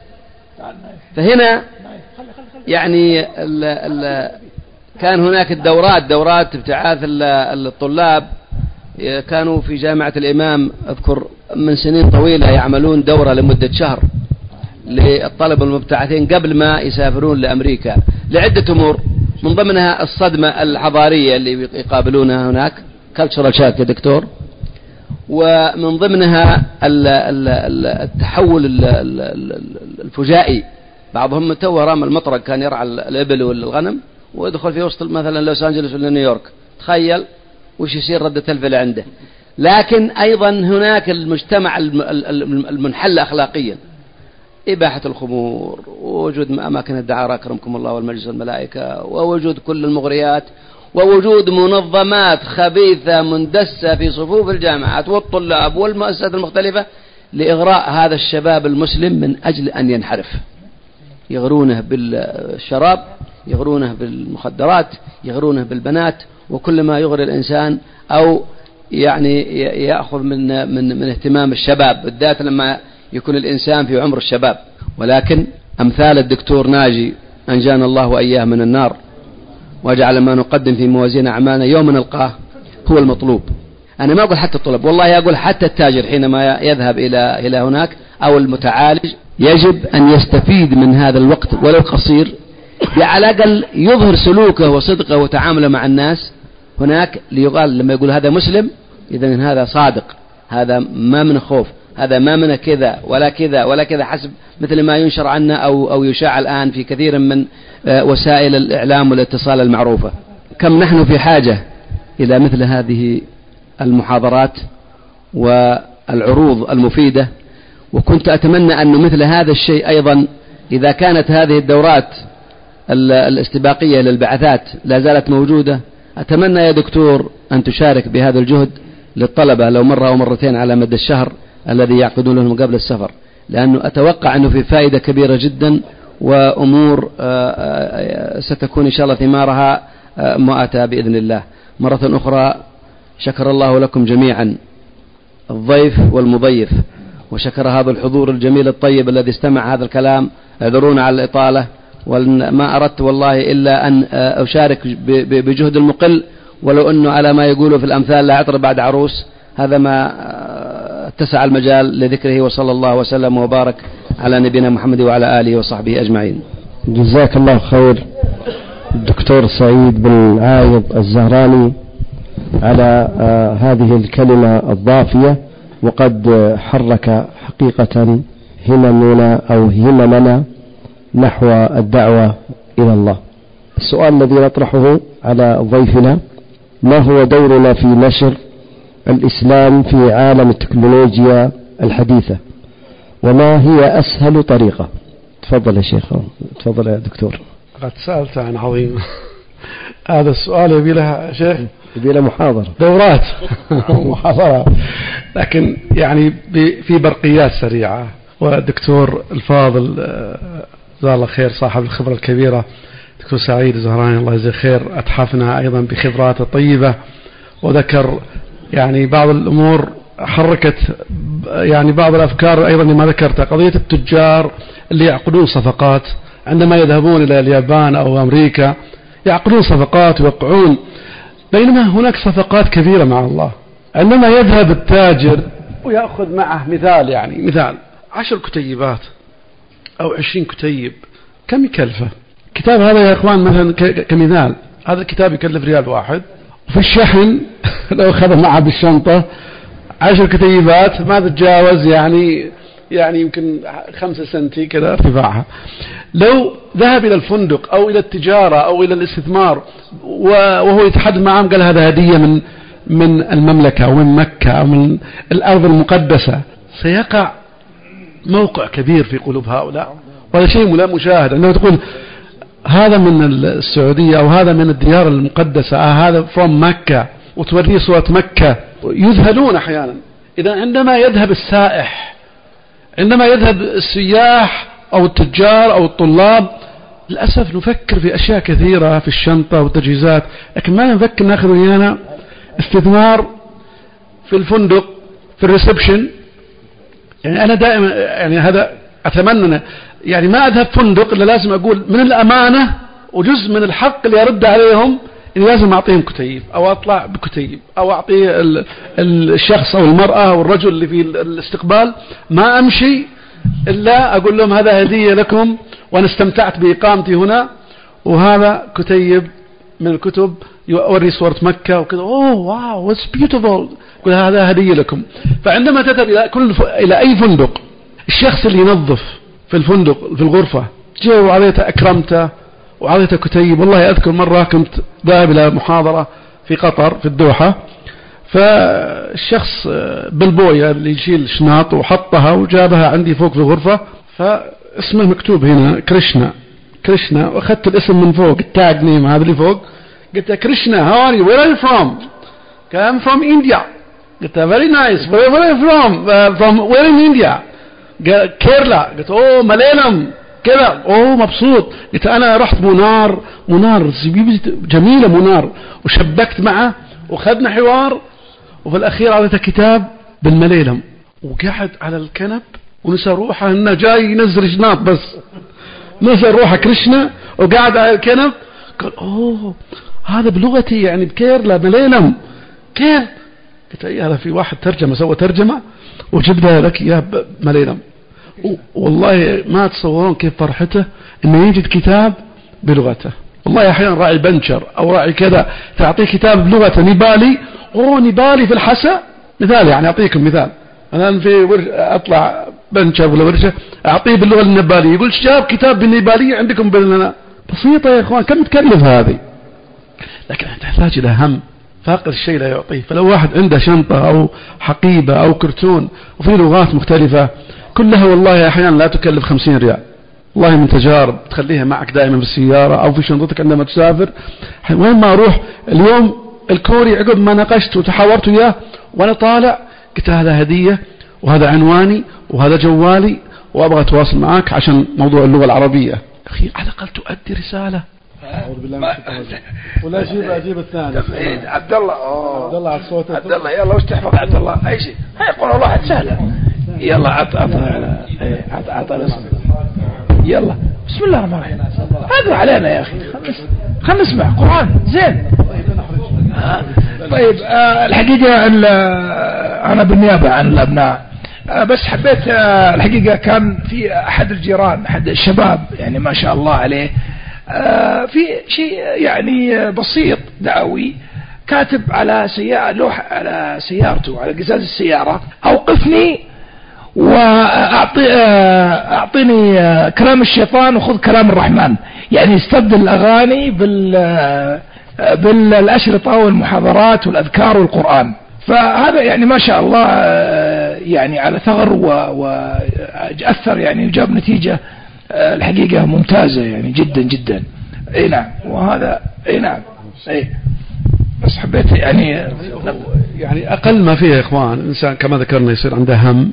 فهنا يعني ال ال كان هناك الدورات دورات ابتعاث الطلاب، كانوا في جامعة الإمام أذكر من سنين طويلة يعملون دورة لمدة شهر للطلبة المبتعثين قبل ما يسافرون لأمريكا لعدة أمور، من ضمنها الصدمة الحضارية اللي يقابلونها هناك cultural shock يا دكتور، ومن ضمنها التحول الفجائي. بعضهم تو رام المطرق كان يرعى الإبل والغنم ويدخل في وسط مثلا لوس أنجلوس ولا نيويورك، تخيل وش يصير ردة الفعل عنده. لكن أيضا هناك المجتمع المنحل أخلاقيا، إباحة الخمور، ووجود أماكن الدعارة أكرمكم الله والمجلس والملائكة، ووجود كل المغريات، ووجود منظمات خبيثة مندسة في صفوف الجامعات والطلاب والمؤسسات المختلفة لإغراء هذا الشباب المسلم من أجل أن ينحرف، يغرونه بالشراب، يغرونه بالمخدرات، يغرونه بالبنات، وكل ما يغري الإنسان أو يعني يأخذ من من من اهتمام الشباب، بالذات لما يكون الإنسان في عمر الشباب. ولكن أمثال الدكتور ناجي أنجانا الله وإياه من النار وجعل ما نقدم في موازين أعمالنا يوم نلقاه هو المطلوب. أنا ما أقول حتى الطلب، والله أقول حتى التاجر حينما يذهب إلى إلى هناك أو المتعالج يجب أن يستفيد من هذا الوقت ولو قصير، على الأقل يظهر سلوكه وصدقه وتعامله مع الناس هناك، ليقال لما يقول هذا مسلم إذن هذا صادق، هذا ما من خوف، هذا ما من كذا ولا كذا ولا كذا، حسب مثل ما ينشر عنا أو أو يشاع الآن في كثير من وسائل الإعلام والاتصال المعروفة. كم نحن في حاجة إلى مثل هذه المحاضرات والعروض المفيدة. وكنت أتمنى أن مثل هذا الشيء أيضا إذا كانت هذه الدورات الاستباقية للبعثات لا زالت موجودة، أتمنى يا دكتور أن تشارك بهذا الجهد للطلبة لو مرة أو مرتين على مدى الشهر الذي يعقدون لهم قبل السفر، لأنه أتوقع أنه في فائدة كبيرة جدا وأمور ستكون إن شاء الله ثمارها مؤاتة بإذن الله. مرة أخرى شكر الله لكم جميعا الضيف والمضيف، وشكر هذا الحضور الجميل الطيب الذي استمع هذا الكلام. اعذرونا على الإطالة، وما أردت والله إلا أن أشارك بجهد المقل، ولو أنه على ما يقولوا في الأمثال لا عطر بعد عروس، هذا ما اتسع المجال لذكره. وصلى الله وسلم وبارك على نبينا محمد وعلى آله وصحبه أجمعين. جزاك الله خير الدكتور سعيد بن عايض الزهراني على هذه الكلمة الضافية، وقد حرك حقيقة هممنا أو هممنا نحو الدعوة إلى الله. السؤال الذي نطرحه على ضيفنا: ما هو دورنا في نشر الإسلام في عالم التكنولوجيا الحديثة، وما هي أسهل طريقة؟ تفضل يا شيخ، تفضل يا دكتور. قد سألت عن عظيم. هذا السؤال يبي له شيخ، يبي له محاضرة، دورات محاضرة، لكن يعني في برقيات سريعة. والدكتور الفاضل جزاه الله خير صاحب الخبرة الكبيرة دكتور سعيد الزهراني الله يجزيه خير أتحفنا أيضا بخبراته الطيبة، وذكر يعني بعض الأمور حركت يعني بعض الأفكار أيضا لما ذكرت. قضية التجار اللي يعقدون صفقات عندما يذهبون إلى اليابان أو أمريكا، يعقدون صفقات ويوقعون، بينما هناك صفقات كبيرة مع الله. عندما يذهب التاجر ويأخذ معه مثال، يعني مثال عشر كتيبات أو عشرين كتيب، كم يكلفه كتاب هذا يا إخوان؟ مثلا كمثال هذا الكتاب يكلف ريال واحد، وفي الشحن لو أخذ معه بالشنطة عشر كتيبات ما تتجاوز يعني يعني يمكن خمسة سنتي كذا ارتفاعها. لو ذهب إلى الفندق أو إلى التجارة أو إلى الاستثمار وهو يتحدث معهم قال هذا هدية من من المملكة أو من مكة أو من الأرض المقدسة، سيقع موقع كبير في قلوب هؤلاء، وهذا شيء لا مشاهد. عندما تقول هذا من السعودية أو هذا من الديار المقدسة، هذا from مكة، وتوريه صورة مكة، يذهلون أحيانا. إذا عندما يذهب السائح، عندما يذهب السياح أو التجار أو الطلاب، للأسف نفكر في أشياء كثيرة في الشنطة والتجهيزات، لكن ما نفكر نأخذ ويانا استثمار في الفندق في الريسبشن. يعني أنا دائما يعني هذا أتمنى، يعني ما أذهب فندق إلا لازم أقول من الأمانة وجزء من الحق اللي أرد عليهم إني لازم أعطيهم كتيب أو أطلع بكتيب أو أعطي الشخص أو المرأة أو الرجل اللي في الاستقبال، ما أمشي إلا أقول لهم هذا هدية لكم وأنا استمتعت بإقامتي هنا، وهذا كتيب من الكتب يوري صورة مكة وكذا، أوه واو it's beautiful، يقول هذا هدية لكم. فعندما تذهب إلى كل ف... إلى أي فندق، الشخص اللي ينظف في الفندق في الغرفة جاء وعطيته أكرمته وعطيته كتيب. والله أذكر مرة كنت ذاهب إلى محاضرة في قطر في الدوحة، فالشخص بالبوية اللي يشيل شناط وحطها وجابها عندي فوق في الغرفة، اسمه مكتوب هنا كريشنا كريشنا، واخذت الاسم من فوق التاج نيم هذا اللي فوق، قلت له كريشنا how are you where are you from؟ قال I'm from India. قلت له very nice where are you from؟ uh, from where in India؟ قال كيرلا. قلت اوه مليلم كذا، اوه مبسوط. قلت انا رحت منار منار جميله منار، وشبكت معه وخذنا حوار، وفي الاخير اعطيته كتاب بالمليلم، وقعد على الكنب ونسى روحه انه جاي ينزل جناط، بس نزل روحه كريشنا وقعد على الكنب. قال اوه هذا بلغتي يعني بكيرلا مليلم كير. قلت ايه هذا في واحد ترجمه سوى ترجمه وجبنا لك اياه بمليلم. والله ما تصورون كيف فرحته انه يجد كتاب بلغته. والله احيانا راعي بنشر او راعي كذا تعطيه كتاب بلغته نيبالي، اوه نيبالي في الحسا مثال، يعني اعطيكم مثال، انا في ورش اطلع بنشر ولا ورشه اعطيه باللغه النيباليه، يقول جاب كتاب بالنيباليه عندكم بالنا. بسيطه يا اخوان، كم تكلف هذه؟ لكن تحتاج الى هم، فاقد الشيء لا يعطيه. فلو واحد عنده شنطه او حقيبه او كرتون وفي لغات مختلفه كلها، والله احيانا لا تكلف خمسين ريال، والله من تجارب تخليها معك دائما في السياره او في شنطتك عندما تسافر. وين ما اروح اليوم الكوري عقب ما ناقشت وتحاورت وياه وانا طالع قلت هذا هديه وهذا عنواني وهذا جوالي وابغى اتواصل معك عشان موضوع اللغه العربيه. اخي على الاقل تؤدي رساله. أعوذ بالله من الشيطان ولا اجيب اجيب الثاني. عبد الله اوه عبد الله على الصوت. عبد الله يلا وش تحفظ عبد الله اي شيء يقول الله سهله. يلا عط عط عط عط الاسم. يلا بسم الله الرحمن الرحيم. اقرا علينا يا اخي، خلنا نسمع قران زين. طيب آه الحقيقه انا بالنيابه عن الابناء آه بس حبيت آه الحقيقه كان في احد الجيران احد الشباب يعني ما شاء الله عليه آه في شيء يعني بسيط دعوي، كاتب على سيارة لوحة على سيارته على قزاز السيارة أوقفني وأعطي أعطيني كلام الشيطان وخذ كلام الرحمن، يعني يستبدل الأغاني بال بالأشرطة والمحاضرات والأذكار والقرآن. فهذا يعني ما شاء الله يعني على ثغر وأثر يعني وجاب نتيجة الحقيقة ممتازة يعني جدا جدا. اي نعم وهذا اي نعم اي بس حبيت يعني يعني اقل ما فيه يا اخوان الانسان كما ذكرنا يصير عنده هم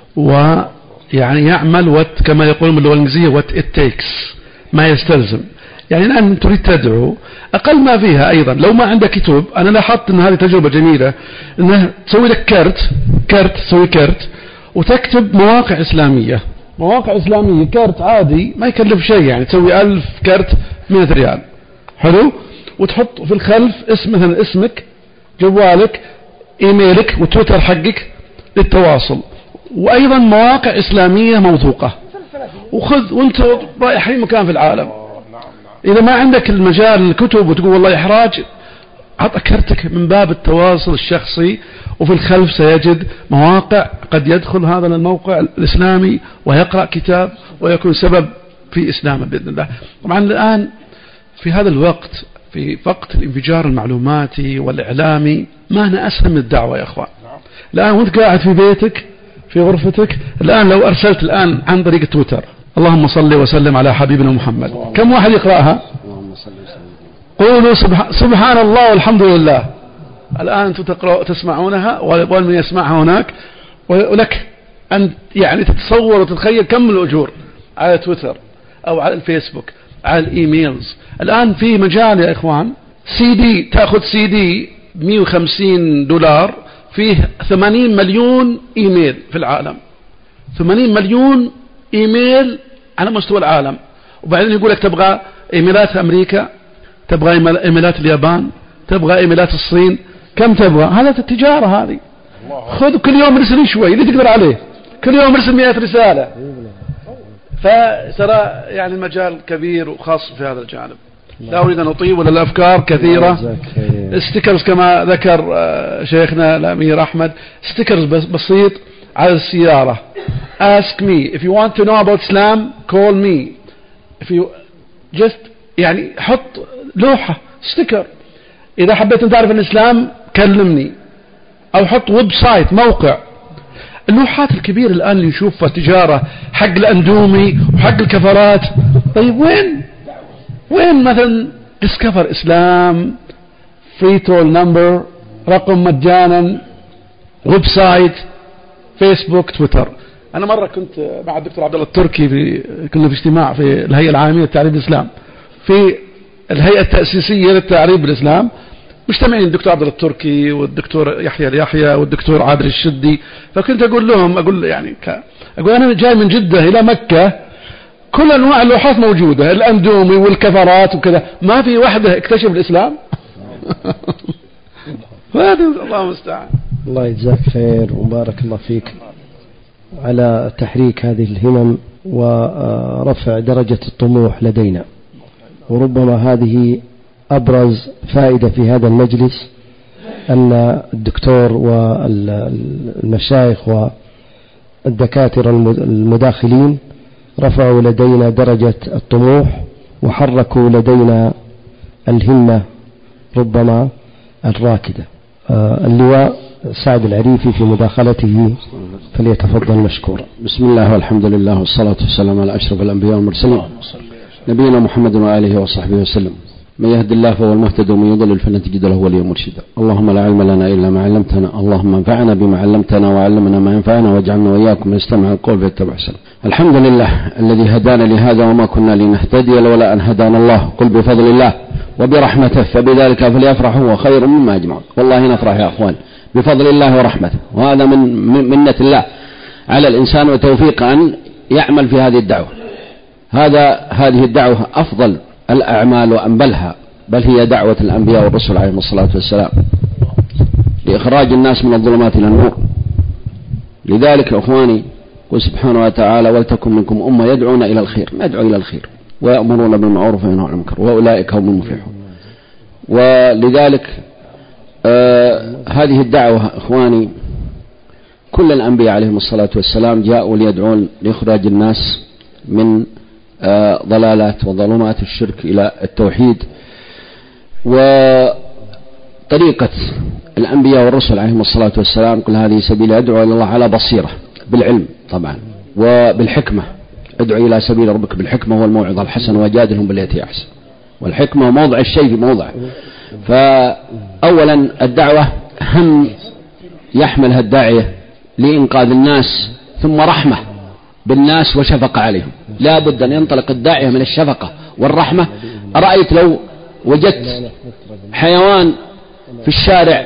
ويعني يعمل وات كما يقولون باللغه الانجليزيه وات ات تيكس، ما يستلزم. يعني الان تريد تدعو اقل ما فيها ايضا لو ما عندك كتب. انا لاحظت ان هذه تجربه جميله انه تسوي لك كرت كرت تسوي كرت وتكتب مواقع اسلاميه مواقع إسلامية كارت عادي ما يكلف شيء، يعني تسوي ألف كارت مئة ريال حلو، وتحط في الخلف اسم مثلا اسمك جوالك إيميلك وتويتر حقك للتواصل، وأيضا مواقع إسلامية موثوقة، وخذ وانت رايح أي مكان في العالم. إذا ما عندك المجال الكتب وتقول والله إحراج، عط كرتك من باب التواصل الشخصي، وفي الخلف سيجد مواقع قد يدخل هذا الموقع الإسلامي ويقرأ كتاب ويكون سبب في إسلامه بإذن الله. طبعا الآن في هذا الوقت في وقت الانفجار المعلوماتي والإعلامي ما أنا أسهل من الدعوة يا أخوان. الآن وانت قاعد في بيتك في غرفتك الآن لو أرسلت الآن عن طريق تويتر اللهم صل وسلم على حبيبنا محمد، كم واحد يقرأها؟ قولوا سبحان الله والحمد لله. الآن أنتم تقرأ تسمعونها والمن يسمعها هناك، ولك أن يعني تتصور وتتخيل كم الأجور على تويتر أو على الفيسبوك على الإيميلز. الآن في مجال يا إخوان سي دي، تأخذ سي دي مئة وخمسين دولار فيه ثمانين مليون إيميل في العالم، ثمانين مليون إيميل على مستوى العالم. وبعدين يقول لك تبغى إيميلات أمريكا، تبغى إيميلات اليابان، تبغى إيميلات الصين، كم تبغى؟ هذا التجارة هذه. خذ كل يوم ارسل شوي اللي تقدر عليه، كل يوم ارسل مئة رسالة. فترى يعني المجال كبير وخاص في هذا الجانب. لا أريد أن أطيل ولا الأفكار كثيرة. ستيكرز كما ذكر شيخنا الأمير أحمد، ستيكرز بسيط على السيارة. Ask me if you want to know about Islam, call me. If you just يعني حط لوحة ستيكر، إذا حبيت أن تعرف الإسلام كلمني، أو حط ويب سايت موقع. اللوحات الكبيرة الآن اللي نشوفها تجارة حق الأندومي وحق الكفرات، طيب وين وين مثلا ديسكفر إسلام، فري تول نمبر، رقم مجانا، ويب سايت، فيسبوك، تويتر. أنا مرة كنت مع الدكتور عبد الله التركي في كنا في اجتماع في الهيئة العامية للتعريب الإسلام، في الهيئة التأسيسية للتعريب بالإسلام، مجتمعين الدكتور عبد الله التركي والدكتور يحيى اليحيى والدكتور عادل الشدي. فكنت أقول لهم أقول يعني أقول أنا جاي من جدة إلى مكة، كل أنواع اللوحات موجودة، الأندومي والكفرات وكذا، ما في واحدة اكتشف الإسلام. الله المستعان. الله يجزاك خير وبارك الله فيك على تحريك هذه الهمم ورفع درجة الطموح لدينا. وربما هذه أبرز فائدة في هذا المجلس، أن الدكتور والمشايخ والدكاترة المداخلين رفعوا لدينا درجة الطموح وحركوا لدينا الهمة ربما الراكدة. اللواء سعد العريفي في مداخلته فليتفضل مشكورا. بسم الله والحمد لله والصلاة والسلام على أشرف الأنبياء والمرسلين نبينا محمد وآله وصحبه وسلم. من يهد الله فهو المهتد ومن يضلل فلن تجد له وليا مرشدا. اللهم لا علم لنا إلا ما علمتنا، اللهم انفعنا بما علمتنا وعلمنا ما ينفعنا واجعلنا وإياكم من يستمع القول فيتبع أحسنه. الحمد لله الذي هدانا لهذا وما كنا لنهتدي لولا أن هدانا الله، قل بفضل الله وبرحمته فبذلك فليفرحوا وخير مما يجمعون. والله نفرح يا أخوان بفضل الله ورحمته، وهذا من منة الله على الإنسان وتوفيق أن يعمل في هذه الدعوة. هذا هذه الدعوة أفضل الأعمال وأنبلها، بل هي دعوة الأنبياء والرسل عليهم الصلاة والسلام لإخراج الناس من الظلمات إلى النور. لذلك أخواني قل سبحانه وتعالى ولتكن منكم أمة يدعون إلى الخير، ندعو إلى الخير ويأمرون بالمعروف وينهون عن المنكر وأولئك هم المفلحون. ولذلك آه هذه الدعوة أخواني كل الأنبياء عليهم الصلاة والسلام جاءوا ليدعون لإخراج الناس من آه ضلالات وظلمات الشرك إلى التوحيد. وطريقة الأنبياء والرسل عليهم الصلاة والسلام كل هذه سبيل أدعو إلى الله على بصيرة، بالعلم طبعا وبالحكمة. ادعو إلى سبيل ربك بالحكمة والموعظة الحسنة وجادلهم بالتي أحسن. والحكمة موضع الشيء في موضعه. فأولا الدعوة هم يحملها الداعية لإنقاذ الناس، ثم رحمة بالناس وشفقة عليهم. لا بد أن ينطلق الداعية من الشفقة والرحمة. أرأيت لو وجدت حيوان في الشارع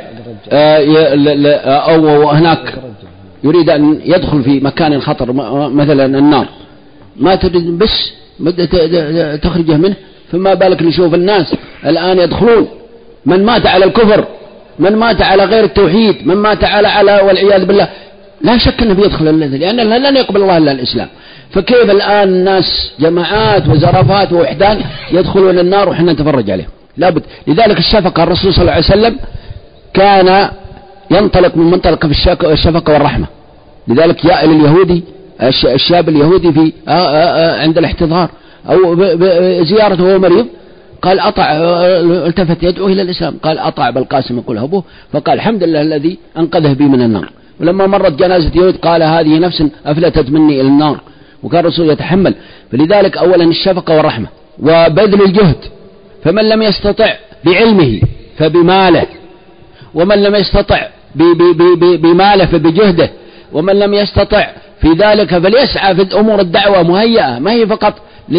أو هناك يريد أن يدخل في مكان خطر مثلا النار، ما تريد بس تخرجه منه، فما بالك نشوف الناس الآن يدخلون، من مات على الكفر، من مات على غير التوحيد، من مات على على والعياذ بالله، لا شك أنه بيدخل الذي، لأن لن يقبل الله إلا الإسلام. فكيف الآن الناس جماعات وزرافات ووحدان يدخلون النار وحنا نتفرج عليهم؟ لابد. لذلك الشفقة الرسول صلى الله عليه وسلم كان ينطلق من منطلق في الشفقة والرحمة. لذلك جاء لليهودي الشاب اليهودي في عند الاحتضار أو زيارته وهو مريض، قال أطع، التفت يدعو إلى الإسلام، قال أطع بالقاسم يقول أبوه، فقال الحمد لله الذي أنقذه بي من النار. ولما مرت جنازة يهود قال هذه نفس أفلتت مني إلى النار، وكان الرسول يتحمل. فلذلك أولا الشفقة والرحمة وبذل الجهد. فمن لم يستطع بعلمه فبماله، ومن لم يستطع بماله فبجهده، ومن لم يستطع في ذلك فليسعى في أمور الدعوة مهيئة، ما هي فقط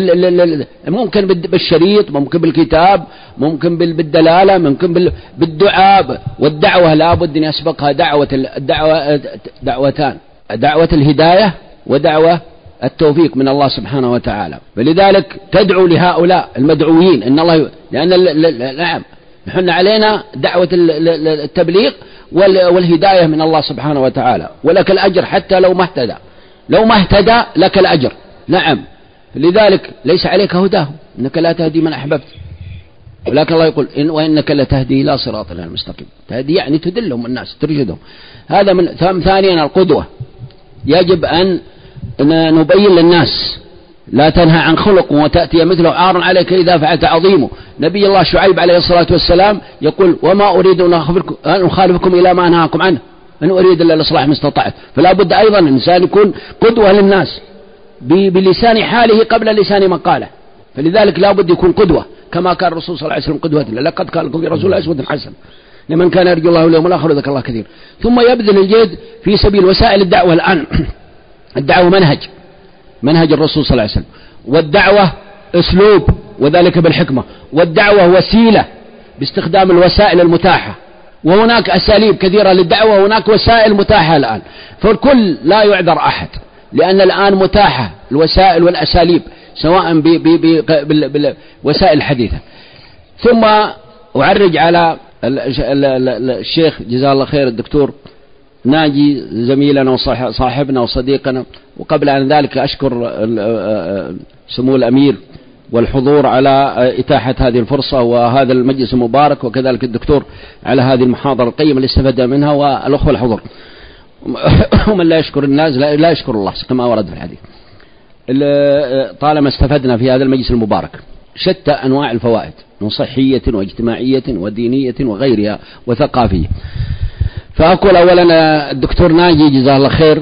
ممكن بالشريط، ممكن بالكتاب، ممكن بالدلالة، ممكن بالدعاء. والدعوة لا بد أن يسبقها دعوة الدعوة دعوتان، دعوة الهداية ودعوة التوفيق من الله سبحانه وتعالى. فلذلك تدعو لهؤلاء المدعوين إن الله ي... لأن نعم نحن علينا دعوة التبليغ والهداية من الله سبحانه وتعالى، ولك الأجر حتى لو ما اهتدى، لو ما اهتدى لك الأجر. نعم. لذلك ليس عليك هداهم، إنك لا تهدي من أحببت، ولكن الله يقول إن وإنك لتهدي إلى صراط المستقيم. تهدي يعني تدلهم الناس، ترشدهم. هذا من ثانيا القدوة. يجب أن نبين للناس لا تنهى عن خلق وتأتي مثله عار عليك إذا فعلت عظيمه. نبي الله شعيب عليه الصلاة والسلام يقول وما أريد أن أخالفكم إلى ما أنهاكم عنه، إن أريد إلا الإصلاح ما استطعت. فلا بد أيضا الإنسان يكون قدوة للناس بلسان حاله قبل لسان مقاله، فلذلك لا بد يكون قدوة كما كان الرسول صلى الله عليه وسلم قدوة. لقد كان لكم في رسول الله أسوة حسنة لمن كان يرجو الله واليوم الآخر وذكر الله كثير. ثم يبذل الجهد في سبيل وسائل الدعوة. الآن الدعوة منهج منهج الرسول صلى الله عليه وسلم، والدعوة أسلوب وذلك بالحكمة، والدعوة وسيلة باستخدام الوسائل المتاحة، وهناك أساليب كثيرة للدعوة وهناك وسائل متاحة الآن، فالكل لا يعذر أحد لأن الآن متاحة الوسائل والأساليب سواء بالوسائل الحديثة. ثم أعرج على الشيخ جزاه الله خير الدكتور ناجي زميلنا وصاحبنا وصديقنا، وقبل أن ذلك أشكر سمو الأمير والحضور على إتاحة هذه الفرصة وهذا المجلس المبارك، وكذلك الدكتور على هذه المحاضرة القيمة اللي استفاد منها، والأخوة الحضور. ومن لا يشكر الناس لا يشكر الله كما ورد في الحديث. طالما استفدنا في هذا المجلس المبارك شتى أنواع الفوائد من صحية واجتماعية ودينية وغيرها وثقافية. فأقول أولا الدكتور ناجي جزاه الله خير،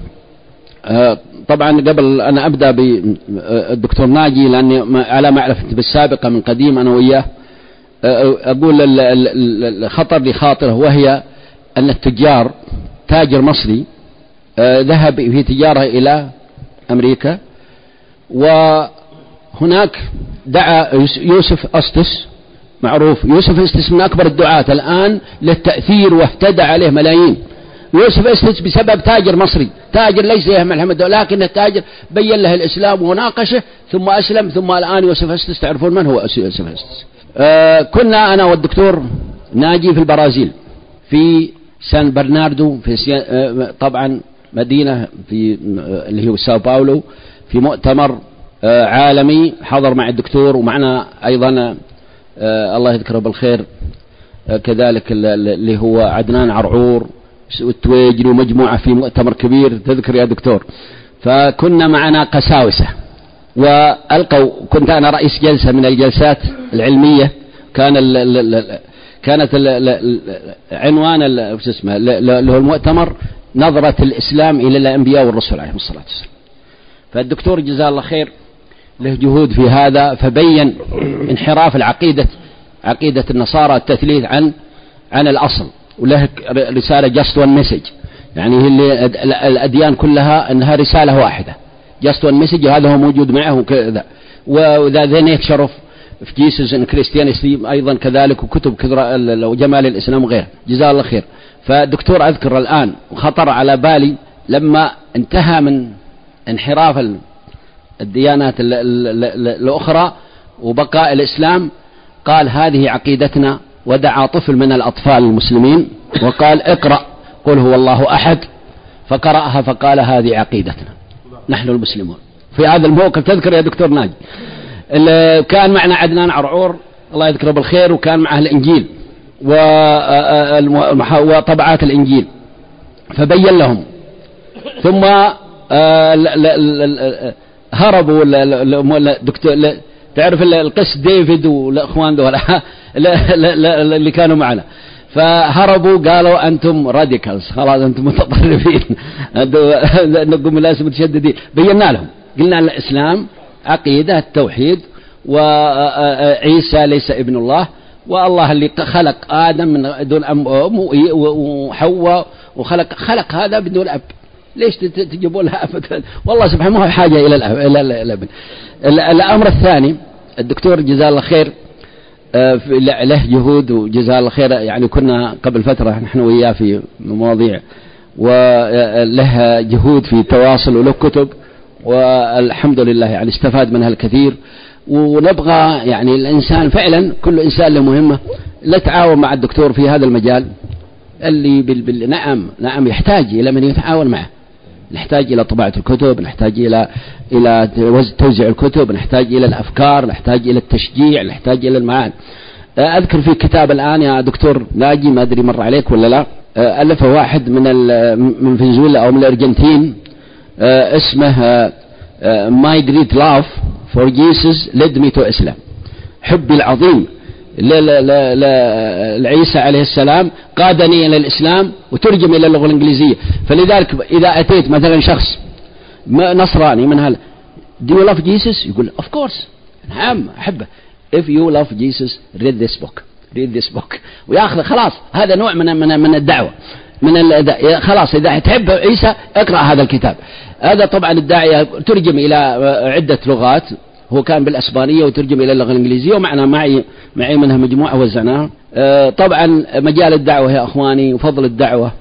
طبعا قبل أن أبدأ بالدكتور ناجي لأني على معرفة بالسابقة من قديم أنا وياه، أقول الخطر لخاطره، وهي أن التجار تاجر مصري ذهب في تجارة إلى أمريكا، وهناك دعا يوسف أسطس، معروف يوسف أسطس من أكبر الدعاة الآن للتأثير واهتدى عليه ملايين. يوسف أسطس بسبب تاجر مصري، تاجر ليس يهمل الحمد لله، لكن التاجر بين له الإسلام وناقشه ثم أسلم، ثم الآن يوسف أسطس تعرفون من هو يوسف أسطس. آه كنا أنا والدكتور ناجي في البرازيل في سان برناردو في آه طبعا مدينة في آه اللي هو ساو باولو، في مؤتمر آه عالمي حضر مع الدكتور ومعنا أيضا آه الله يذكره بالخير آه كذلك اللي هو عدنان عرعور والتويجري ومجموعة في مؤتمر كبير تذكر يا دكتور. فكنا معنا قساوسة وألقوا، كنت أنا رئيس جلسة من الجلسات العلمية، كان ال ال ال كانت ال ال عنوان اسمه له المؤتمر نظرة الإسلام إلى الأنبياء والرسل عليهم الصلاة والسلام. فالدكتور جزاه الله خير له جهود في هذا، فبين انحراف العقيدة عقيدة النصارى التثليث عن عن الأصل، وله رسالة just one message، يعني اللي الأديان كلها أنها رسالة واحدة just one message، هذا هو موجود معه كذا. وذا the nature of Jesus and Christianity أيضا كذلك، وكتب كثيرة وجمال الإسلام وغيره جزاه الله خير. فالدكتور أذكر الآن وخطر على بالي لما انتهى من انحراف الديانات الأخرى وبقاء الإسلام، قال هذه عقيدتنا، ودعا طفل من الأطفال المسلمين وقال اقرأ قل هو الله أحد، فقرأها فقال هذه عقيدتنا نحن المسلمون. في هذا الموقف تذكر يا دكتور ناجي كان معنا عدنان عرعور الله يذكره بالخير، وكان معه الإنجيل وطبعات الإنجيل، فبين لهم. ثم هربوا الدكتور، تعرف القس ديفيد والأخوان دول اللي كانوا معنا، فهربوا قالوا أنتم راديكالز، خلاص أنتم متطرفين، أنكم لازم متشددين. بينا لهم قلنا الإسلام عقيدة التوحيد، وعيسى ليس ابن الله، والله اللي خلق آدم من دون أم وحواء وخلق خلق هذا بدون أب، ليش تجيبوا لها أب؟ والله سبحانه ما هو حاجة إلى الأب إلى الابن. الأمر الثاني الدكتور جزاه الله خير له جهود وجزاه الله خير، يعني كنا قبل فترة نحن وياه في مواضيع، وله جهود في التواصل وله كتب، والحمد لله يعني استفاد منها الكثير. ونبغى يعني الإنسان فعلا كل إنسان له مهمة، لا تعاون مع الدكتور في هذا المجال اللي بال بال نعم نعم يحتاج إلى من يتعاون معه، نحتاج إلى طباعة الكتب، نحتاج إلى إلى توزيع الكتب، نحتاج إلى الأفكار، نحتاج إلى التشجيع، نحتاج إلى المعاني. أذكر في كتاب الآن يا دكتور ناجي ما أدري مر عليك ولا لا، ألفه واحد من من فنزويلا أو من الأرجنتين، اسمه My Great Love for Jesus Led Me to Islam، حبي العظيم لعيسى عليه السلام قادني إلى الإسلام وترجم إلى اللغة الإنجليزية. فلذلك إذا أتيت مثلا شخص نصراني من هذا do you love Jesus يقول of course نعم أحبه. if you love Jesus read this book read this book ويأخذ خلاص. هذا نوع من من من الدعوة من خلاص إذا تحب عيسى اقرأ هذا الكتاب. هذا طبعا الداعية ترجم إلى عدة لغات. هو كان بالأسبانية وترجم إلى اللغة الإنجليزية ومعنا معي معي منها مجموعة وزعناها. طبعا مجال الدعوة يا أخواني وفضل الدعوة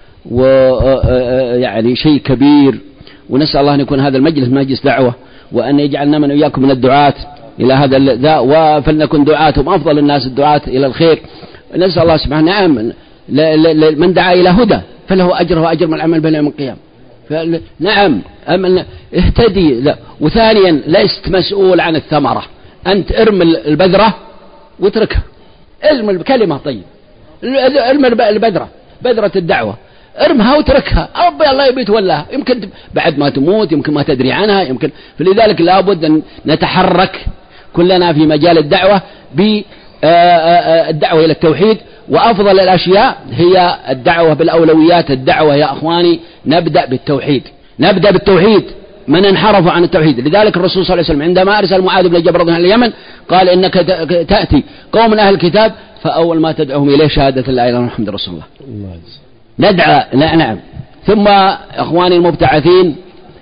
ويعني شيء كبير. ونسأل الله أن يكون هذا المجلس مجلس دعوة وأن يجعلنا من وإياكم من الدعاة إلى هذا الداء وفلنكن دعاتهم أفضل الناس الدعاة إلى الخير. نسأل الله سبحانه نعم من دعا إلى هدى فله أجره وأجر من العمل بين يوم القيامة. نعم اهتدي. لا. وثانيا لست مسؤول عن الثمرة. أنت ارمي البذرة واتركها. ارمي الكلمة طيب ارمي البذرة بذرة الدعوة ارمها وتركها. ربي الله يبي يتولاها. يمكن بعد ما تموت يمكن ما تدري عنها يمكن. فلذلك لابد أن نتحرك كلنا في مجال الدعوة بالدعوة إلى التوحيد. وأفضل الأشياء هي الدعوة بالأولويات. الدعوة يا أخواني نبدأ بالتوحيد نبدأ بالتوحيد من انحرفوا عن التوحيد. لذلك الرسول صلى الله عليه وسلم عندما أرسل معاذ بن جبل رضي الله عنه اليمن قال إنك تأتي قوم من أهل الكتاب فأول ما تدعوهم إليه شهادة لا إله إلا الله محمد رسول الله. ندعى لا نعم. ثم أخواني المبتعثين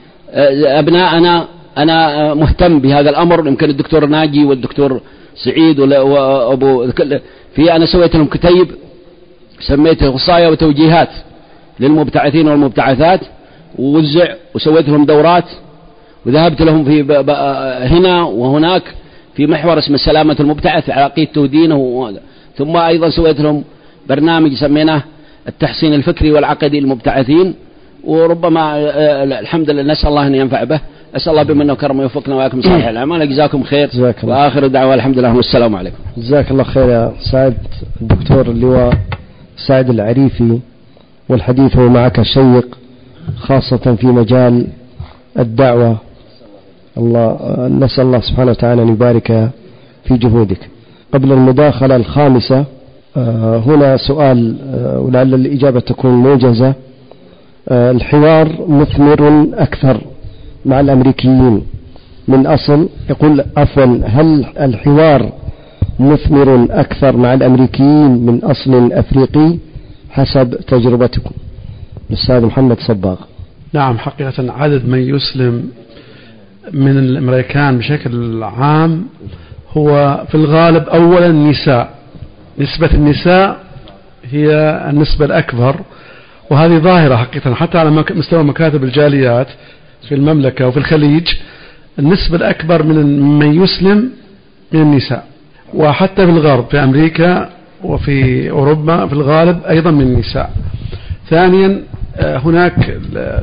أبناءنا أنا مهتم بهذا الأمر. يمكن الدكتور ناجي والدكتور سعيد وأبو في أنا سويت لهم كتيب سميته وصايا وتوجيهات للمبتعثين والمبتعثات ووزع وسويت لهم دورات وذهبت لهم في هنا وهناك في محور اسمه سلامة المبتعث على عقيدته ودينه. ثم أيضا سويت لهم برنامج سميناه التحسين الفكري والعقدي للمبتعثين. وربما الحمد لله نسأل الله أن ينفع به. أسأل الله بمنه وكرمه يوفقنا وإياكم صالح الأعمال. جزاكم خير وآخر الدعوة الحمد لله والسلام عليكم. جزاك الله خير يا سعد الدكتور اللواء سعد العريفي. والحديث معك شيق خاصة في مجال الدعوة. الله نسأل الله سبحانه وتعالى أن يبارك في جهودك. قبل المداخلة الخامسة هنا سؤال ولعل الإجابة تكون موجزة. الحوار مثمر أكثر مع الأمريكيين من أصل يقول عفوا هل الحوار مثمر أكثر مع الأمريكيين من أصل أفريقي حسب تجربتكم؟ الأستاذ محمد صباغ. نعم حقيقة عدد من يسلم من الأمريكان بشكل عام هو في الغالب أولا النساء. نسبة النساء هي النسبة الأكبر وهذه ظاهرة حقيقة حتى على مستوى مكاتب الجاليات في المملكة وفي الخليج. النسبة الأكبر من من يسلم من النساء. وحتى في الغرب في أمريكا وفي أوروبا في الغالب أيضا من النساء. ثانيا هناك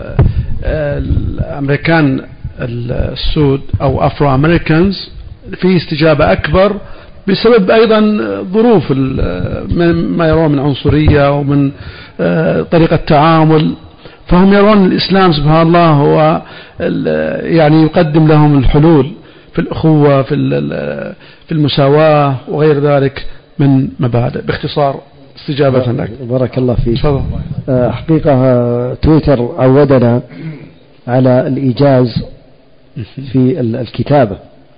الأمريكان السود أو أفرو أمريكانز في استجابة أكبر بسبب أيضا ظروف ما يرون من عنصرية ومن طريقة تعامل. فهم يرون الإسلام سبحان الله هو يعني يقدم لهم الحلول في الأخوة في في المساواة وغير ذلك من مبادئ. باختصار استجابة لك. بارك الله فيك. حقيقة تويتر عودنا على الإيجاز في الكتابة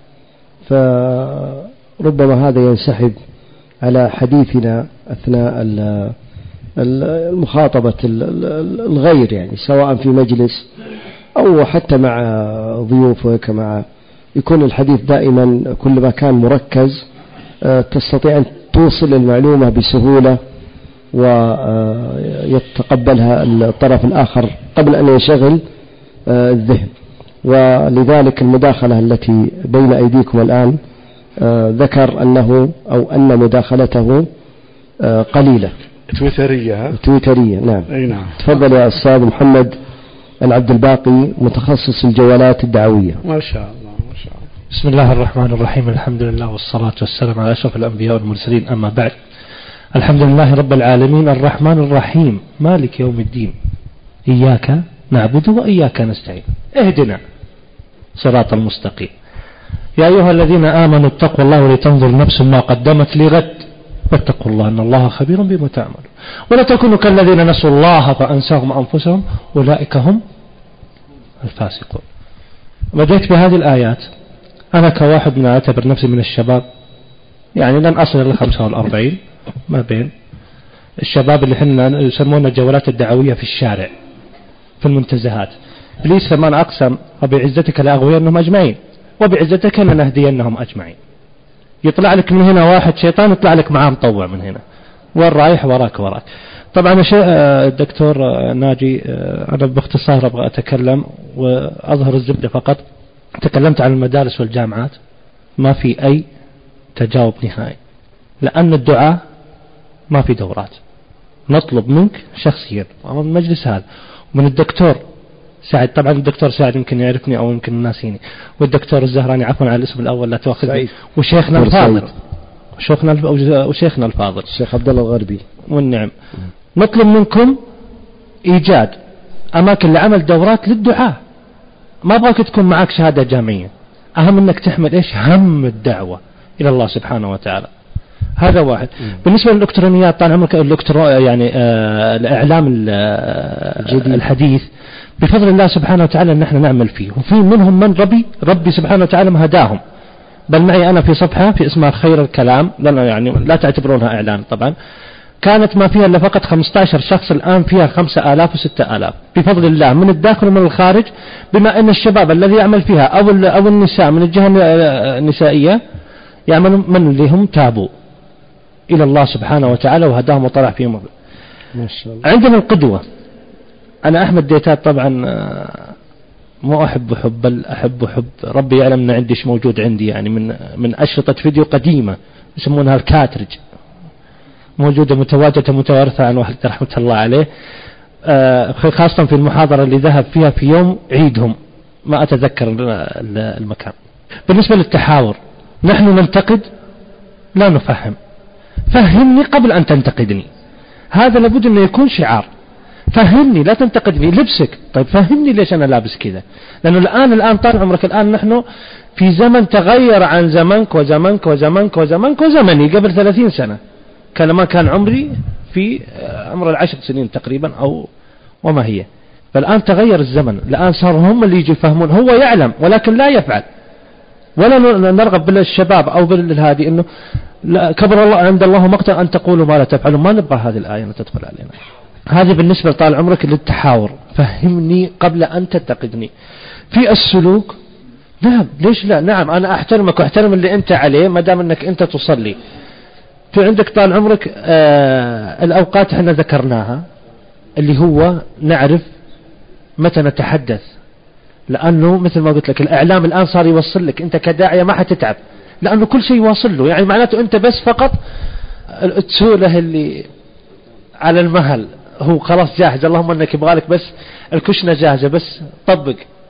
فربما هذا ينسحب على حديثنا أثناء المخاطبة الغير يعني سواء في مجلس أو حتى مع ضيوفك مع يكون الحديث دائما كل ما كان مركز تستطيع أن توصل المعلومة بسهولة ويتقبلها الطرف الآخر قبل أن ينشغل الذهن. ولذلك المداخلة التي بين أيديكم الآن ذكر أنه أو أن مداخلته قليلة تويترية. تويترية نعم. أي نعم. تفضل يا أستاذ محمد العبد الباقي متخصص الجوالات الدعوية. ما شاء الله ما شاء الله. بسم الله الرحمن الرحيم الحمد لله والصلاة والسلام على أشرف الأنبياء والمرسلين أما بعد. الحمد لله رب العالمين الرحمن الرحيم مالك يوم الدين إياك نعبد وإياك نستعين اهدنا صراط المستقيم. يا أيها الذين آمنوا اتقوا الله ولتنظر نفس ما قدمت لغد واتقوا الله إن الله خبير بما تعملون ولا تكونوا كالذين نسوا الله فأنساهم أنفسهم أولئك هم الفاسقون. بديت بهذه الآيات أنا كواحد من أعتبر نفسي من الشباب، يعني لن أصل إلى خمسة والأربعين، ما بين الشباب اللي حنا يسمونه الجولات الدعوية في الشارع في المنتزهات. إبليس ثمان أقسم وبعزتك لأغوينهم أجمعين وبعزتك لنهدينهم أجمعين. يطلع لك من هنا واحد شيطان يطلع لك معاه مطوع من هنا، وين رايح وراك وراك. طبعا الدكتور ناجي أنا باختصار أبغى أتكلم وأظهر الزبدة فقط. تكلمت عن المدارس والجامعات، ما في أي تجاوب نهائي، لأن الدعاء ما في دورات. نطلب منك شخصيا من المجلس هذا ومن الدكتور سعد، طبعا الدكتور سعد يمكن يعرفني أو يمكن ناسيني، والدكتور الزهراني عفوا على الاسم الأول لا تؤاخذني، وشيخنا الفاضل وشيخنا وشيخنا الفاضل الشيخ عبد الله الغربي والنعم. نطلب منكم إيجاد أماكن لعمل دورات للدعاء. ما أبغاك تكون معك شهادة جامعية، أهم أنك تحمل إيش هم الدعوة إلى الله سبحانه وتعالى. هذا واحد. م. بالنسبة للإلكترونيات طال عمرك الإلكترو يعني آه الإعلام الحديث بفضل الله سبحانه وتعالى أن احنا نعمل فيه، وفي منهم من ربي ربي سبحانه وتعالى مهداهم. بل معي أنا في صفحة في اسمها خير الكلام، لا يعني لا تعتبرونها إعلان طبعا، كانت ما فيها إلا فقط خمسة عشر شخص، الآن فيها خمسة آلاف وستة آلاف بفضل الله من الداخل ومن الخارج، بما أن الشباب الذي يعمل فيها أو أو النساء من الجهة النسائية يعملون من اللي هم تابوا إلى الله سبحانه وتعالى وهداهم وطلع فيهم. ما شاء الله. عندنا القدوة. أنا أحمد ديتات طبعا مو أحب حب بل أحب حب ربي يعلم أن عندي إيش موجود عندي، يعني من من أشرطة فيديو قديمة يسمونها الكاترج، موجودة متواجدة متوارثة عن والد رحمة الله عليه، خاصة في المحاضرة اللي ذهب فيها في يوم عيدهم، ما أتذكر المكان. بالنسبة للتحاور، نحن ننتقد لا نفهم. فهمني قبل أن تنتقدني، هذا لابد أن يكون شعار. فهمني لا تنتقدني. لبسك، طيب فهمني ليش أنا لابس كذا، لأنه الآن الآن طال عمرك الآن نحن في زمن تغير عن زمنك وزمنك وزمنك وزمنك وزمني قبل ثلاثين سنة، كان ما كان عمري في عمر العشر سنين تقريبا أو وما هي. فالآن تغير الزمن، الآن صاروا هم اللي يجوا يفهمون، هو يعلم ولكن لا يفعل. ولا نرغب بالشباب أو بالهادي إنه كبر الله عند الله مقتا أن تقولوا ما لا تفعلوا. ما نبغى هذه الآية أن تدخل علينا. هذه بالنسبة لطال عمرك للتحاور، فهمني قبل أن تنتقدني. في السلوك نعم ليش لا، نعم أنا أحترمك وأحترم اللي أنت عليه ما دام أنك أنت تصلي. في عندك طال عمرك آه الأوقات احنا ذكرناها اللي هو نعرف متى نتحدث، لأنه مثل ما قلت لك الإعلام الآن صار يوصل لك أنت كداعية ما حتتعب، لأنه كل شيء يواصل له، يعني معناته أنت بس فقط التسولة اللي على المهل هو خلاص جاهز، اللهم أنك يبغالك بس الكشنة جاهزة بس طبق.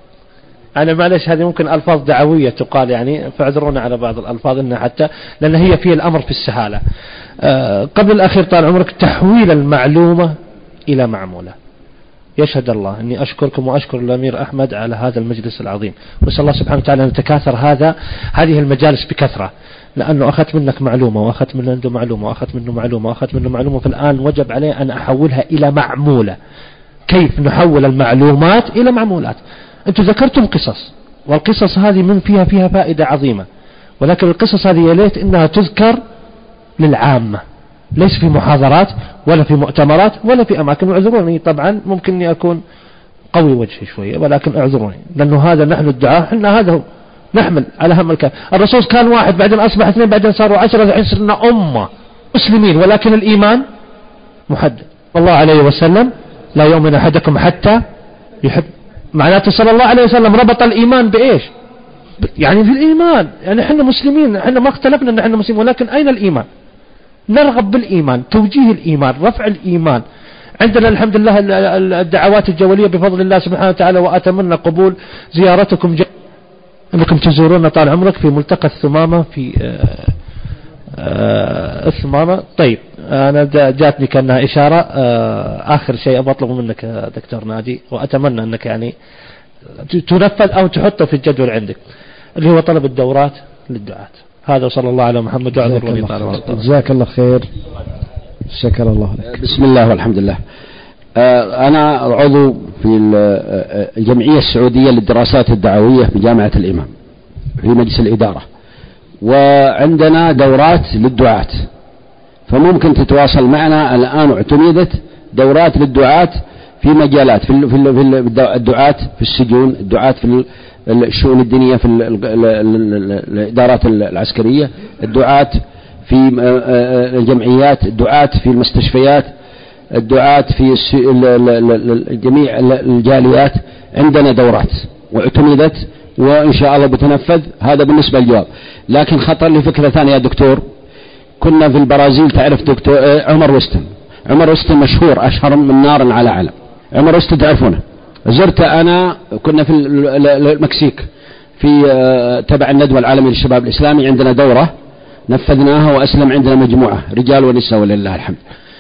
أنا معلش هذه ممكن ألفاظ دعوية تقال يعني، فاعذرونا على بعض الألفاظ إنها حتى لأن هي في الأمر في السهالة. آه قبل الأخير طال عمرك تحويل المعلومة إلى معمولة. يشهد الله أني أشكركم وأشكر الأمير أحمد على هذا المجلس العظيم، وأسأل الله سبحانه وتعالى أن يتكاثر هذا هذه المجالس بكثرة، لأنه أخذت منك معلومة وأخذت من عنده معلومة وأخذت منه معلومة وأخذت منه معلومة، فالآن وجب عليه أن أحولها إلى معمولة. كيف نحول المعلومات إلى معمولات؟ أنتم ذكرتم قصص، والقصص هذه من فيها فيها فائدة عظيمة، ولكن القصص هذه يليت إنها تذكر للعامة، ليس في محاضرات ولا في مؤتمرات ولا في أماكن. اعذروني طبعا ممكن أني أكون قوي وجهي شوية، ولكن اعذروني لأنه هذا نحن الدعاء احنا هذا هو نحمل على هم الكلام. الرسول كان واحد بعدين أصبح اثنين بعدين صاروا عشرة الحين صرنا أمة مسلمين، ولكن الإيمان محدد. والله عليه وسلم لا يؤمن أحدكم حتى يحب، معناته صلى الله عليه وسلم ربط الإيمان بإيش؟ يعني في الإيمان، يعني احنا مسلمين، احنا ما اختلفنا ان احنا مسلمين، ولكن أين الإيمان؟ نرغب بالإيمان، توجيه الإيمان، رفع الإيمان. عندنا الحمد لله الدعوات الجولية بفضل الله سبحانه وتعالى، وأتمنى قبول زيارتكم ج... أنكم تزورون طال عمرك في ملتقى الثمامة في آآ آآ الثمامة. طيب أنا جاتني كأنها إشارة. آخر شيء أبغى أطلب منك دكتور ناجي، وأتمنى أنك يعني تنفذ أو تحطه في الجدول عندك. اللي هو طلب الدورات للدعاة. هذا صلى الله على محمد وعلى اله وصحبه. جزاك الله خير. شكر الله لك. بسم الله والحمد لله. أنا عضو في الجمعية السعودية للدراسات الدعوية بجامعة الإمام في مجلس الإدارة، وعندنا دورات للدعاة، فممكن تتواصل معنا. الآن اعتمدت دورات للدعاة في مجالات، في الدعاة في السجون، الدعاة في الشؤون الدينية، في الإدارات العسكرية، الدعاة في الجمعيات، الدعاة في المستشفيات، الدعاة في جميع الجاليات. عندنا دورات واعتمدت وإن شاء الله بتنفذ. هذا بالنسبة للجواب. لكن خطر لي فكرة ثانية يا دكتور. كنا في البرازيل، تعرف دكتور عمر وستن. عمر وستن مشهور، أشهر من نار على علم. عمر وستن تعرفونه. زرت أنا، كنا في المكسيك في تبع الندوة العالمية للشباب الإسلامي، عندنا دورة نفذناها وأسلم عندنا مجموعة رجال ونساء ولله الحمد.